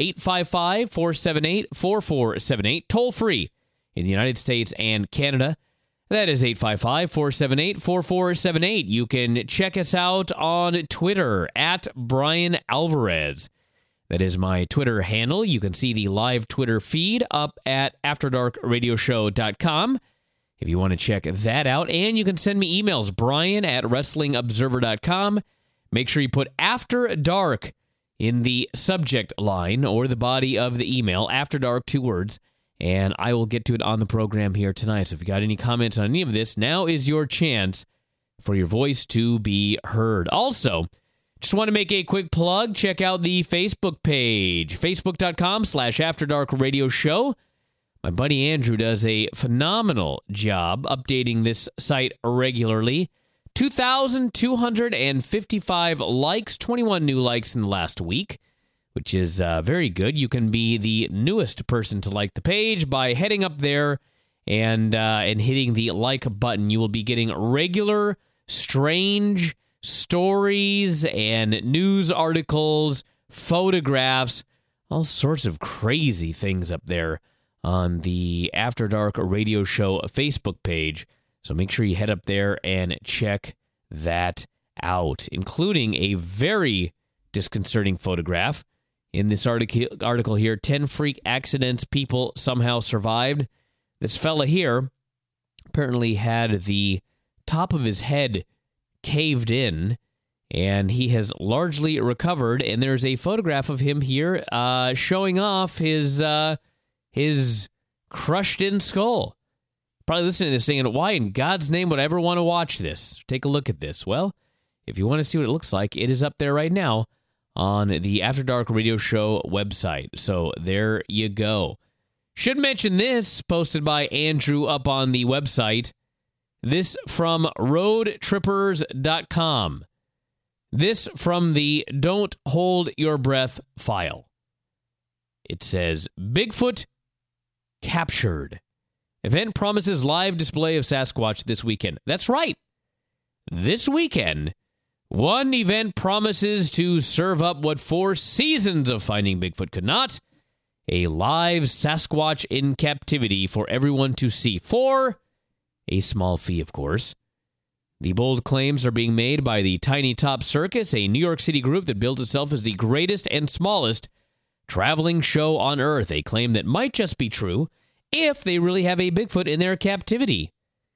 855-478-4478, toll-free in the United States and Canada. That is 855-478-4478. You can check us out on Twitter, at Brian Alvarez. That is my Twitter handle. You can see the live Twitter feed up at AfterDarkRadioshow.com if you want to check that out. And you can send me emails, brian@WrestlingObserver.com. Make sure you put After Dark in the subject line or the body of the email, After Dark, 2 words, and I will get to it on the program here tonight. So if you got any comments on any of this, now is your chance for your voice to be heard. Also, just want to make a quick plug. Check out the Facebook page, facebook.com/AfterDarkRadioShow. My buddy Andrew does a phenomenal job updating this site regularly. 2,255 likes, 21 new likes in the last week, which is very good. You can be the newest person to like the page by heading up there and hitting the like button. You will be getting regular, strange stories and news articles, photographs, all sorts of crazy things up there on the After Dark Radio Show Facebook page. So make sure you head up there and check that out, including a very disconcerting photograph in this article here, 10 freak accidents people somehow survived. This fella here apparently had the top of his head caved in, and he has largely recovered, and there's a photograph of him here showing off his crushed-in skull. Probably listening to this saying, why in God's name would I ever want to watch this? Take a look at this. Well, if you want to see what it looks like, it is up there right now on the After Dark Radio Show website. So there you go. Should mention this, posted by Andrew up on the website. This from roadtrippers.com. This from the Don't Hold Your Breath file. It says, Bigfoot captured. Event promises live display of Sasquatch this weekend. That's right. This weekend, one event promises to serve up what 4 seasons of Finding Bigfoot could not. A live Sasquatch in captivity for everyone to see. For a small fee, of course. The bold claims are being made by the Tiny Top Circus, a New York City group that bills itself as the greatest and smallest traveling show on Earth. A claim that might just be true if they really have a Bigfoot in their captivity.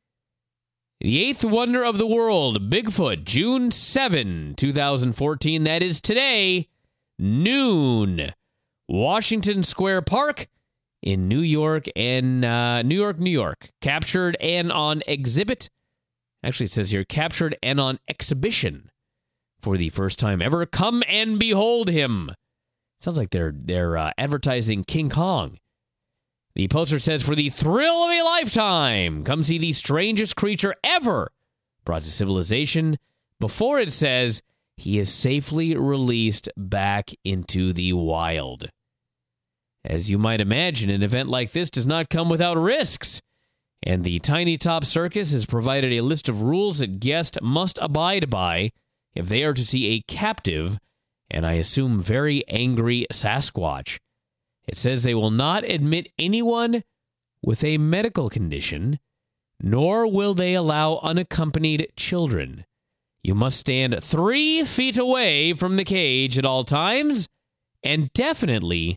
The 8th wonder of the world, Bigfoot, June 7, 2014. That is today, noon. Washington Square Park in New York and New York. Captured and on exhibit. Actually, it says here, captured and on exhibition for the first time ever. Come and behold him. Sounds like they're advertising King Kong. The poster says, for the thrill of a lifetime, come see the strangest creature ever brought to civilization. Before it says, he is safely released back into the wild. As you might imagine, an event like this does not come without risks. And the Tiny Top Circus has provided a list of rules that guests must abide by if they are to see a captive, and I assume very angry Sasquatch. It says they will not admit anyone with a medical condition, nor will they allow unaccompanied children. You must stand 3 feet away from the cage at all times, and definitely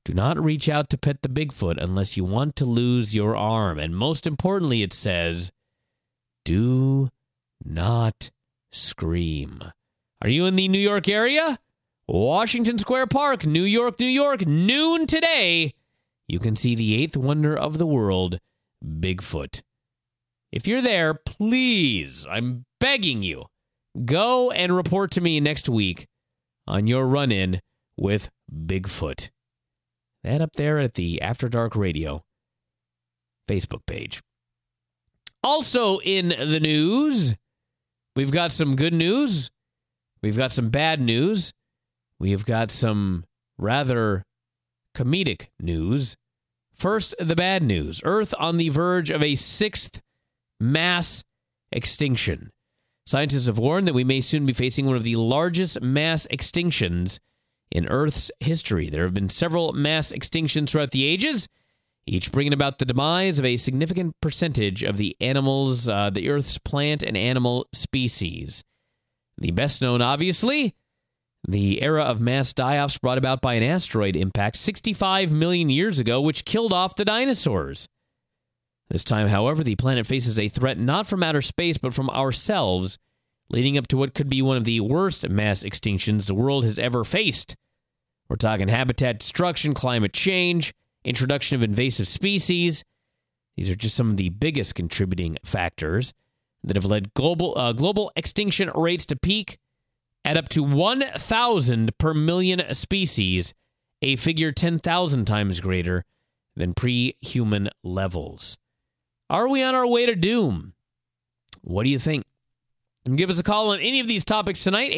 Do not reach out to pet the Bigfoot unless you want to lose your arm. And most importantly, it says, do not scream. Are you in the New York area? Washington Square Park, New York, New York, noon today. You can see the eighth wonder of the world, Bigfoot. If you're there, please, I'm begging you, go and report to me next week on your run-in with Bigfoot. That up there at the After Dark Radio Facebook page. Also in the news, we've got some good news. We've got some bad news. We've got some rather comedic news. First, the bad news. Earth on the verge of a sixth mass extinction. Scientists have warned that we may soon be facing one of the largest mass extinctions in Earth's history. There have been several mass extinctions throughout the ages, each bringing about the demise of a significant percentage of the animals, the Earth's plant and animal species. The best known, obviously, the era of mass die-offs brought about by an asteroid impact 65 million years ago, which killed off the dinosaurs. This time, however, the planet faces a threat not from outer space, but from ourselves, leading up to what could be one of the worst mass extinctions the world has ever faced. We're talking habitat destruction, climate change, introduction of invasive species. These are just some of the biggest contributing factors that have led global extinction rates to peak at up to 1,000 per million species, a figure 10,000 times greater than pre-human levels. Are we on our way to doom? What do you think? And give us a call on any of these topics tonight,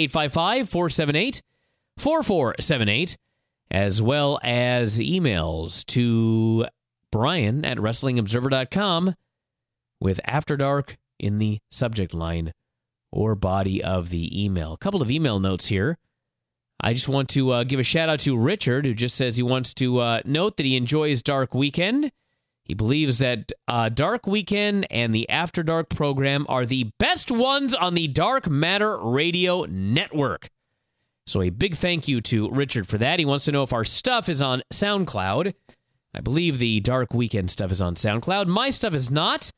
855-478-4478, as well as emails to Brian at WrestlingObserver.com with After Dark in the subject line or body of the email. A couple of email notes here. I just want to give a shout out to Richard, who just says he wants to note that he enjoys Dark Weekend. He believes that Dark Weekend and the After Dark program are the best ones on the Dark Matter Radio Network. So a big thank you to Richard for that. He wants to know if our stuff is on SoundCloud. I believe the Dark Weekend stuff is on SoundCloud. My stuff is not.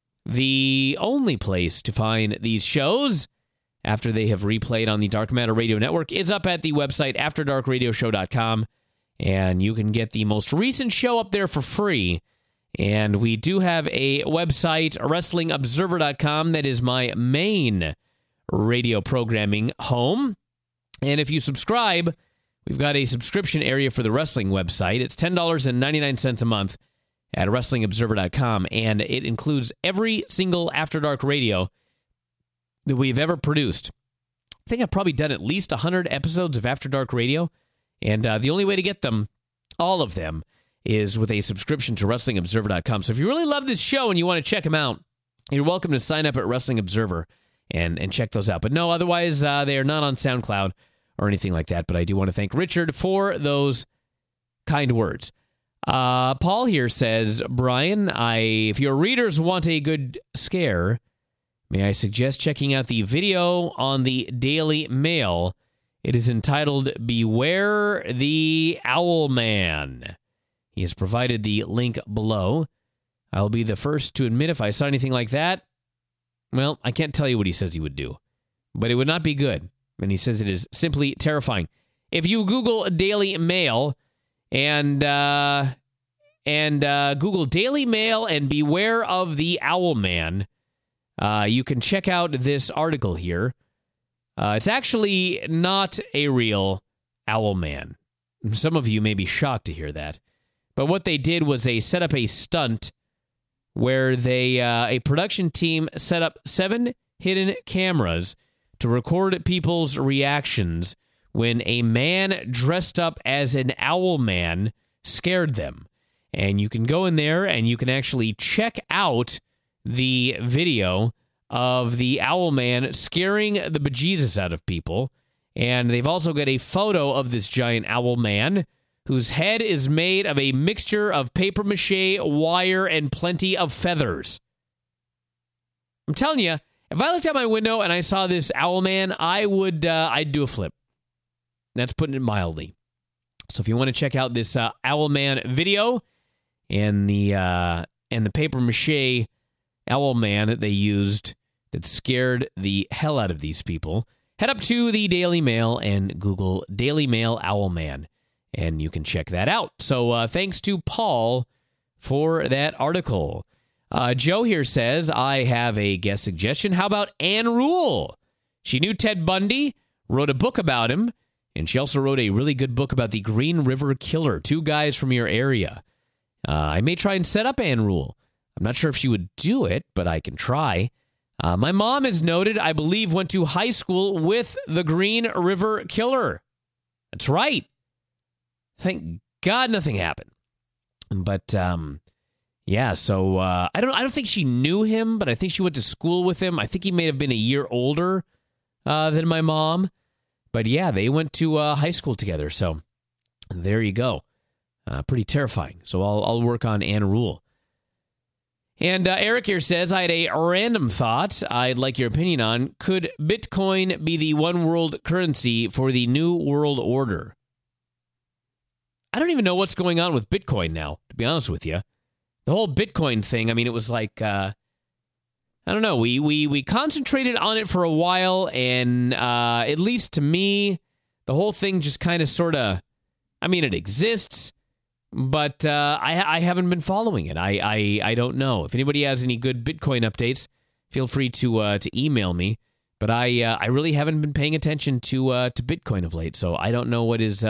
The only place to find these shows after they have replayed on the Dark Matter Radio Network is up at the website AfterDarkRadioshow.com, and you can get the most recent show up there for free. And we do have a website, WrestlingObserver.com, that is my main radio programming home. And if you subscribe, we've got a subscription area for the wrestling website. It's $10.99 a month at WrestlingObserver.com, and it includes every single After Dark radio that we've ever produced. I think I've probably done at least 100 episodes of After Dark Radio, and the only way to get them, all of them, is with a subscription to WrestlingObserver.com. So if you really love this show and you want to check them out, you're welcome to sign up at Wrestling Observer and check those out. But no, otherwise, they are not on SoundCloud or anything like that. But I do want to thank Richard for those kind words. Paul here says, Brian, if your readers want a good scare, may I suggest checking out the video on the Daily Mail. It is entitled, Beware the Owl Man. He has provided the link below. I'll be the first to admit if I saw anything like that, well, I can't tell you what he says he would do, but it would not be good. And he says it is simply terrifying. If you Google Daily Mail and Google Daily Mail and Beware of the Owl Man, you can check out this article here. It's actually not a real owl man. Some of you may be shocked to hear that. But what they did was they set up a stunt where a production team set up 7 hidden cameras to record people's reactions when a man dressed up as an owl man scared them. And you can go in there and you can actually check out the video of the owl man scaring the bejesus out of people. And they've also got a photo of this giant owl man whose head is made of a mixture of papier-mâché, wire, and plenty of feathers. I'm telling you, if I looked out my window and I saw this owl man, I'd do a flip. That's putting it mildly. So if you want to check out this Owlman video and the papier-mâché Owlman that they used that scared the hell out of these people, head up to the Daily Mail and Google Daily Mail Owlman, and you can check that out. So thanks to Paul for that article. Joe here says, I have a guest suggestion. How about Ann Rule? She knew Ted Bundy, wrote a book about him, and she also wrote a really good book about the Green River Killer, 2 guys from your area. I may try and set up Ann Rule. I'm not sure if she would do it, but I can try. My mom is noted, I believe, went to high school with the Green River Killer. That's right. Thank God nothing happened. But, yeah, so I don't think she knew him, but I think she went to school with him. I think he may have been a year older than my mom. But, yeah, they went to high school together. So there you go. Pretty terrifying. So I'll work on Ann Rule. And Eric here says, I had a random thought I'd like your opinion on. Could Bitcoin be the one world currency for the new world order? I don't even know what's going on with Bitcoin now, to be honest with you. The whole Bitcoin thing, I mean, it was like, I don't know, we concentrated on it for a while, and at least to me, the whole thing just kind of sort of, I mean, it exists, but I haven't been following it. I don't know. If anybody has any good Bitcoin updates, feel free to email me. But I really haven't been paying attention to Bitcoin of late, so I don't know what is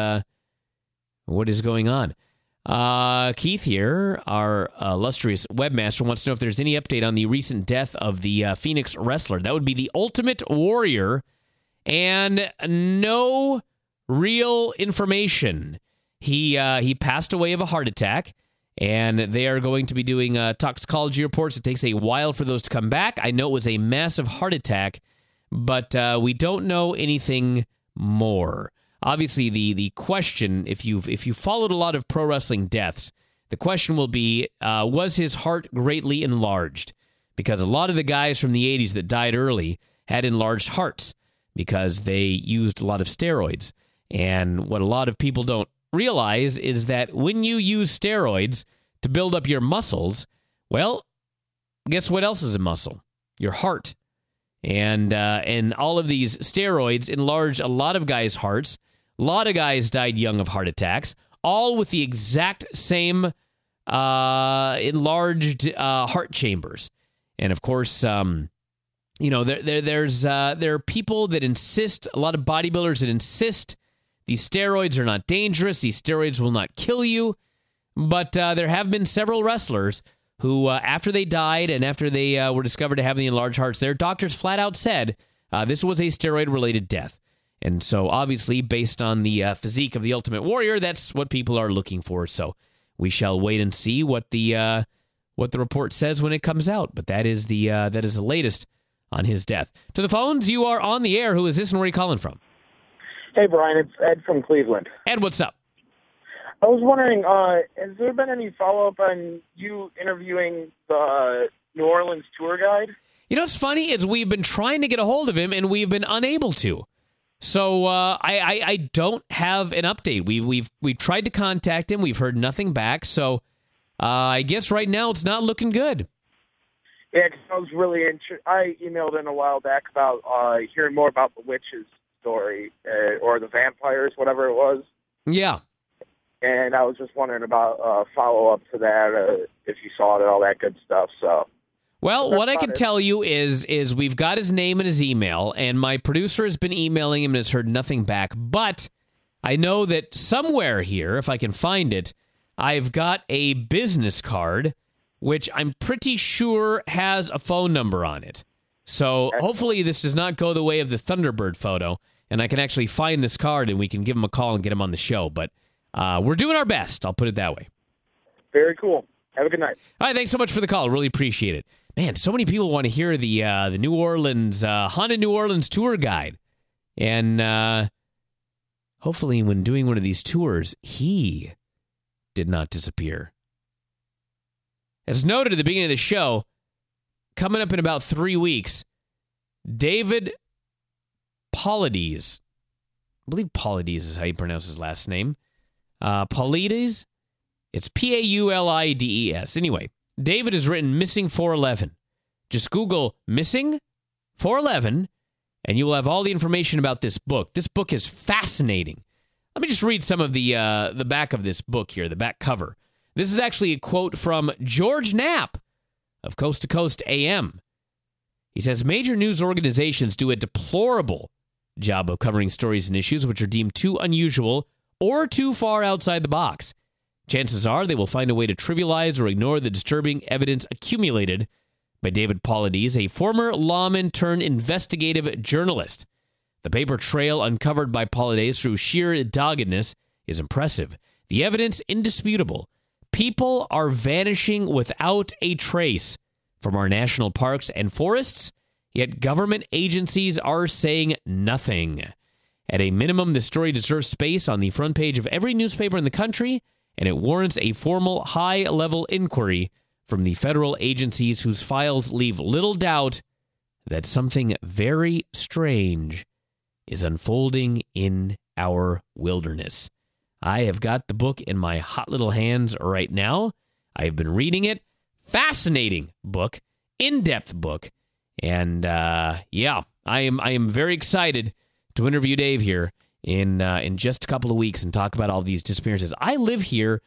going on. Keith here, our illustrious webmaster, wants to know if there's any update on the recent death of the Phoenix wrestler. That would be the Ultimate Warrior, and no real information. He passed away of a heart attack, and they are going to be doing toxicology reports. It takes a while for those to come back. I know it was a massive heart attack, but we don't know anything more. Obviously, the question, if you followed a lot of pro wrestling deaths, the question will be, was his heart greatly enlarged? Because a lot of the guys from the 80s that died early had enlarged hearts because they used a lot of steroids. And what a lot of people don't realize is that when you use steroids to build up your muscles, well, guess what else is a muscle? Your heart. And all of these steroids enlarge a lot of guys' hearts. A lot of guys died young of heart attacks, all with the exact same enlarged heart chambers. And of course, there are people that insist, a lot of bodybuilders that insist these steroids are not dangerous, these steroids will not kill you. But there have been several wrestlers who, after they died and after they were discovered to have the enlarged hearts, their doctors flat out said this was a steroid-related death. And so, obviously, based on the physique of the Ultimate Warrior, that's what people are looking for. So we shall wait and see what the report says when it comes out. But that is the latest on his death. To the phones, you are on the air. Who is this and where are you calling from? Hey, Brian, it's Ed from Cleveland. Ed, what's up? I was wondering, has there been any follow-up on you interviewing the New Orleans tour guide? You know what's funny is we've been trying to get a hold of him, and we've been unable to. So I don't have an update. We've tried to contact him. We've heard nothing back. So I guess right now it's not looking good. Yeah, because I was really I emailed in a while back about hearing more about the witches story or the vampires, whatever it was. Yeah. And I was just wondering about follow-up to that, if you saw it and all that good stuff. So, well, what I can tell you is we've got his name and his email, and my producer has been emailing him and has heard nothing back. But I know that somewhere here, if I can find it, I've got a business card, which I'm pretty sure has a phone number on it. So hopefully this does not go the way of the Thunderbird photo, and I can actually find this card and we can give him a call and get him on the show. But we're doing our best. I'll put it that way. Very cool. Have a good night. All right, thanks so much for the call. Really appreciate it. Man, so many people want to hear the New Orleans, Honda New Orleans tour guide. And hopefully when doing one of these tours, he did not disappear. As noted at the beginning of the show, coming up in about 3 weeks, David Paulides, I believe Paulides is how you pronounce his last name, Paulides. It's Paulides. Anyway, David has written Missing 411. Just Google Missing 411, and you will have all the information about this book. This book is fascinating. Let me just read some of the back of this book here, the back cover. This is actually a quote from George Knapp of Coast to Coast AM. He says, major news organizations do a deplorable job of covering stories and issues which are deemed too unusual or too far outside the box. Chances are they will find a way to trivialize or ignore the disturbing evidence accumulated by David Paulides, a former lawman turned investigative journalist. The paper trail uncovered by Paulides through sheer doggedness is impressive. The evidence indisputable. People are vanishing without a trace from our national parks and forests, yet government agencies are saying nothing. At a minimum, this story deserves space on the front page of every newspaper in the country, and it warrants a formal, high-level inquiry from the federal agencies whose files leave little doubt that something very strange is unfolding in our wilderness. I have got the book in my hot little hands right now. I have been reading it. Fascinating book, in-depth book, and I am very excited to interview Dave here in just a couple of weeks and talk about all these disappearances. I live here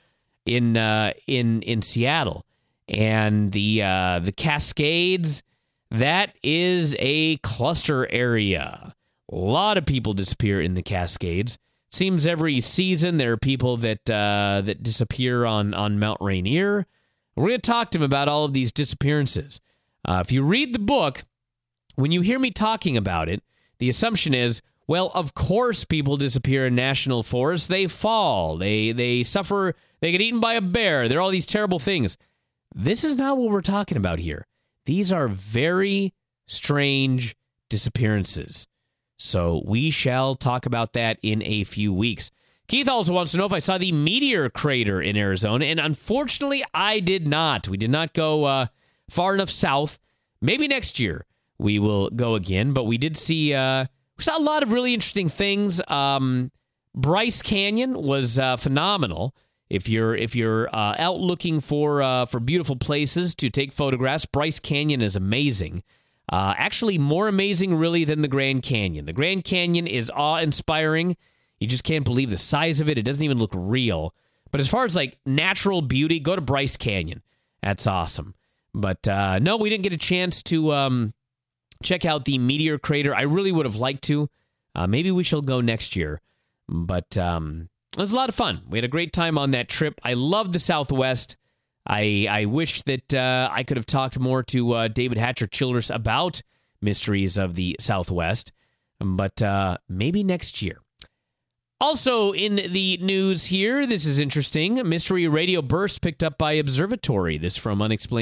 in Seattle. And the Cascades, that is a cluster area. A lot of people disappear in the Cascades. Seems every season there are people that disappear on Mount Rainier. We're going to talk to him about all of these disappearances. If you read the book, when you hear me talking about it, the assumption is, well, of course people disappear in national forests. They fall. They suffer. They get eaten by a bear. There are all these terrible things. This is not what we're talking about here. These are very strange disappearances. So we shall talk about that in a few weeks. Keith also wants to know if I saw the meteor crater in Arizona, and unfortunately, I did not. We did not go far enough south. Maybe next year we will go again, but we did see we saw a lot of really interesting things. Bryce Canyon was phenomenal. If you're out looking for beautiful places to take photographs, Bryce Canyon is amazing. Actually, more amazing, really, than the Grand Canyon. The Grand Canyon is awe-inspiring. You just can't believe the size of it. It doesn't even look real. But as far as, like, natural beauty, go to Bryce Canyon. That's awesome. But, no, we didn't get a chance to check out the meteor crater. I really would have liked to. Maybe we shall go next year. But it was a lot of fun. We had a great time on that trip. I love the Southwest. I wish that I could have talked more to David Hatcher Childress about Mysteries of the Southwest, but maybe next year. Also in the news here, this is interesting. Mystery radio burst picked up by Observatory. This from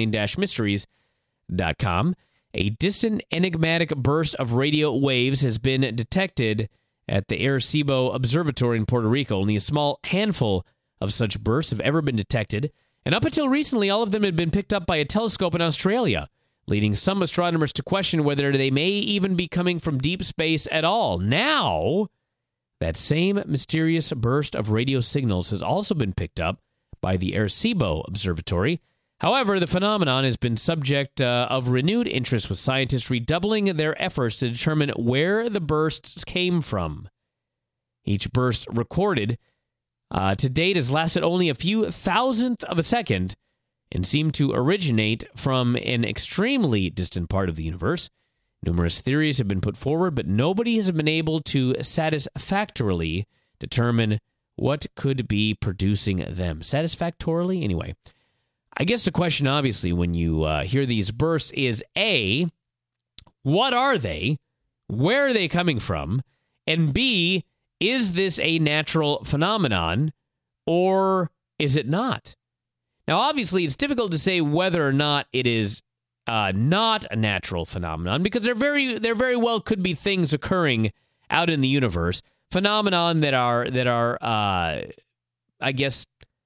unexplained-mysteries.com. A distant, enigmatic burst of radio waves has been detected at the Arecibo Observatory in Puerto Rico. Only a small handful of such bursts have ever been detected, and up until recently, all of them had been picked up by a telescope in Australia, leading some astronomers to question whether they may even be coming from deep space at all. Now, that same mysterious burst of radio signals has also been picked up by the Arecibo Observatory. However, the phenomenon has been subject of renewed interest, with scientists redoubling their efforts to determine where the bursts came from. Each burst recorded to date has lasted only a few thousandth of a second and seemed to originate from an extremely distant part of the universe. Numerous theories have been put forward, but nobody has been able to satisfactorily determine what could be producing them. Satisfactorily? Anyway, I guess the question, obviously, when you hear these bursts is, A, what are they? Where are they coming from? And B, is this a natural phenomenon or is it not? Now, obviously, it's difficult to say whether or not it is not a natural phenomenon, because there very well could be things occurring out in the universe, phenomenon that are I guess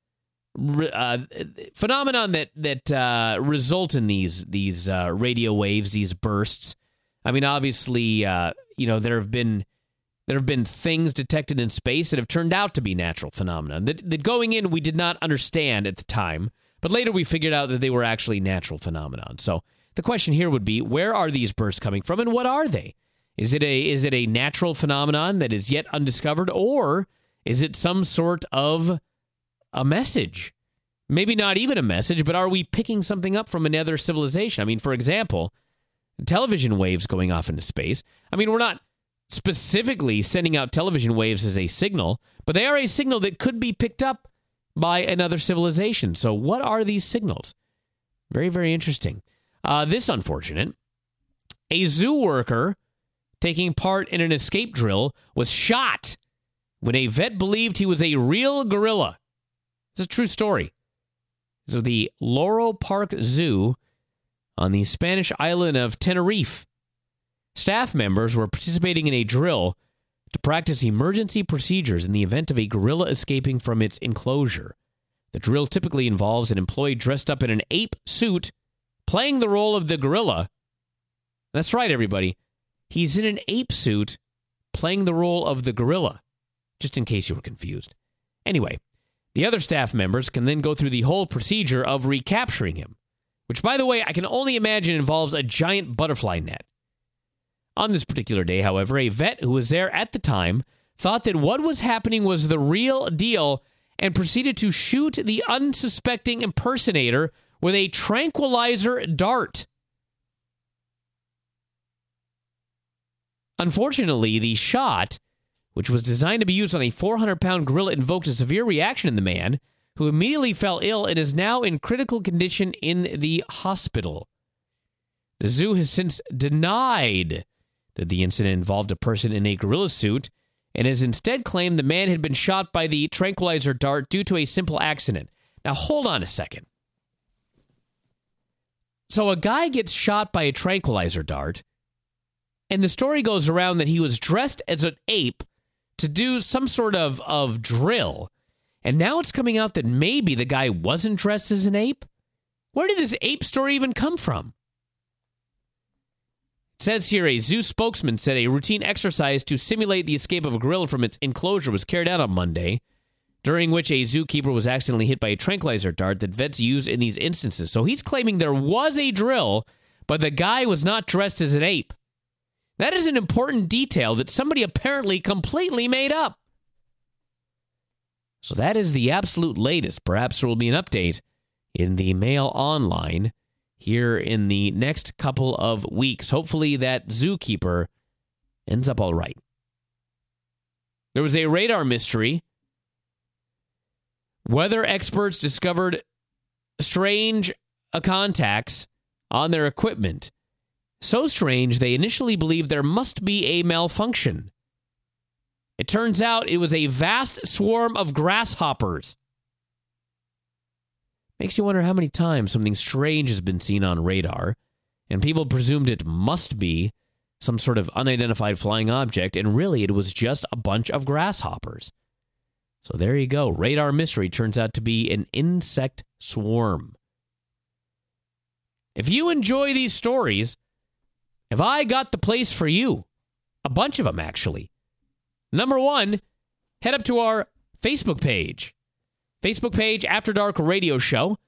phenomenon that result in these radio waves, these bursts. I mean, obviously, there have been There have been things detected in space that have turned out to be natural phenomena that going in we did not understand at the time, but later we figured out that they were actually natural phenomena. So the question here would be, where are these bursts coming from and what are they? Is it a natural phenomenon that is yet undiscovered, or is it some sort of a message? Maybe not even a message, but are we picking something up from another civilization? I mean, for example, television waves going off into space. I mean, we're not specifically sending out television waves as a signal, but they are a signal that could be picked up by another civilization. So what are these signals? Very, very interesting. This unfortunate. A zoo worker taking part in an escape drill was shot when a vet believed he was a real gorilla. It's a true story. So the Loro Park Zoo on the Spanish island of Tenerife. Staff members were participating in a drill to practice emergency procedures in the event of a gorilla escaping from its enclosure. The drill typically involves an employee dressed up in an ape suit playing the role of the gorilla. That's right, everybody. He's in an ape suit playing the role of the gorilla, just in case you were confused. Anyway, the other staff members can then go through the whole procedure of recapturing him, which, by the way, I can only imagine involves a giant butterfly net. On this particular day, however, a vet who was there at the time thought that what was happening was the real deal and proceeded to shoot the unsuspecting impersonator with a tranquilizer dart. Unfortunately, the shot, which was designed to be used on a 400-pound gorilla, invoked a severe reaction in the man, who immediately fell ill and is now in critical condition in the hospital. The zoo has since denied that the incident involved a person in a gorilla suit and has instead claimed the man had been shot by the tranquilizer dart due to a simple accident. Now, hold on a second. So a guy gets shot by a tranquilizer dart, and the story goes around that he was dressed as an ape to do some sort of drill. And now it's coming out that maybe the guy wasn't dressed as an ape? Where did this ape story even come from? It says here a zoo spokesman said a routine exercise to simulate the escape of a gorilla from its enclosure was carried out on Monday, during which a zookeeper was accidentally hit by a tranquilizer dart that vets use in these instances. So he's claiming there was a drill, but the guy was not dressed as an ape. That is an important detail that somebody apparently completely made up. So that is the absolute latest. Perhaps there will be an update in the Mail Online here in the next couple of weeks. Hopefully that zookeeper ends up all right. There was a radar mystery. Weather experts discovered strange contacts on their equipment. So strange, they initially believed there must be a malfunction. It turns out it was a vast swarm of grasshoppers. Makes you wonder how many times something strange has been seen on radar, and people presumed it must be some sort of unidentified flying object, and really it was just a bunch of grasshoppers. So there you go. Radar mystery turns out to be an insect swarm. If you enjoy these stories, have I got the place for you? A bunch of them, actually. Number one, head up to our Facebook page. Facebook page, After Dark Radio Show.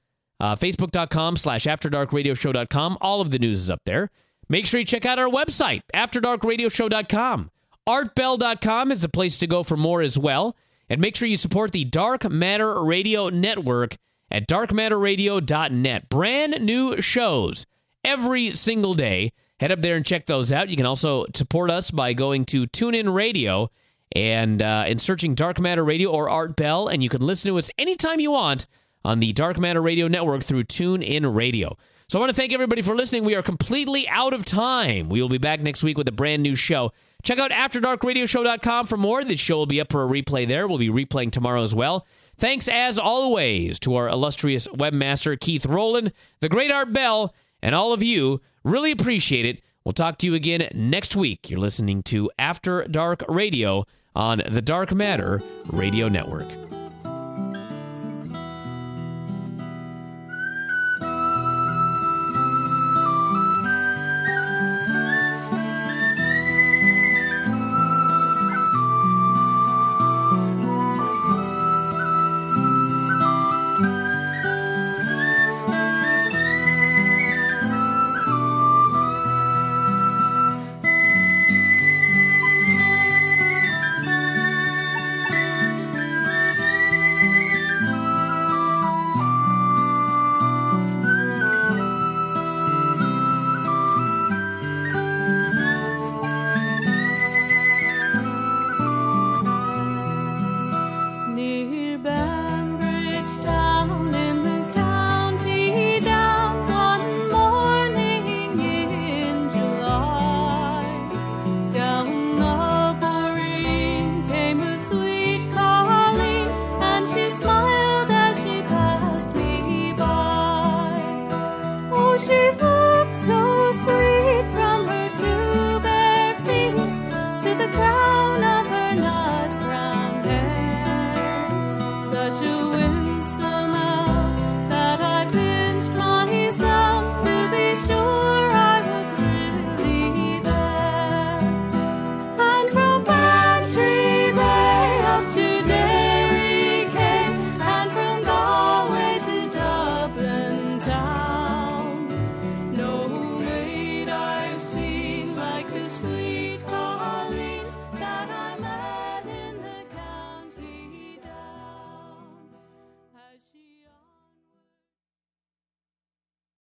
Facebook.com/AfterDarkRadioShow.com. All of the news is up there. Make sure you check out our website, AfterDarkRadioShow.com. ArtBell.com is the place to go for more as well. And make sure you support the Dark Matter Radio Network at darkmatterradio.net. Brand new shows every single day. Head up there and check those out. You can also support us by going to TuneIn Radio and searching Dark Matter Radio or Art Bell, and you can listen to us anytime you want on the Dark Matter Radio Network through TuneIn Radio. So I want to thank everybody for listening. We are completely out of time. We will be back next week with a brand new show. Check out AfterDarkRadioShow.com for more. This show will be up for a replay there. We'll be replaying tomorrow as well. Thanks, as always, to our illustrious webmaster, Keith Rowland, the great Art Bell, and all of you. Really appreciate it. We'll talk to you again next week. You're listening to After Dark Radio on the Dark Matter Radio Network.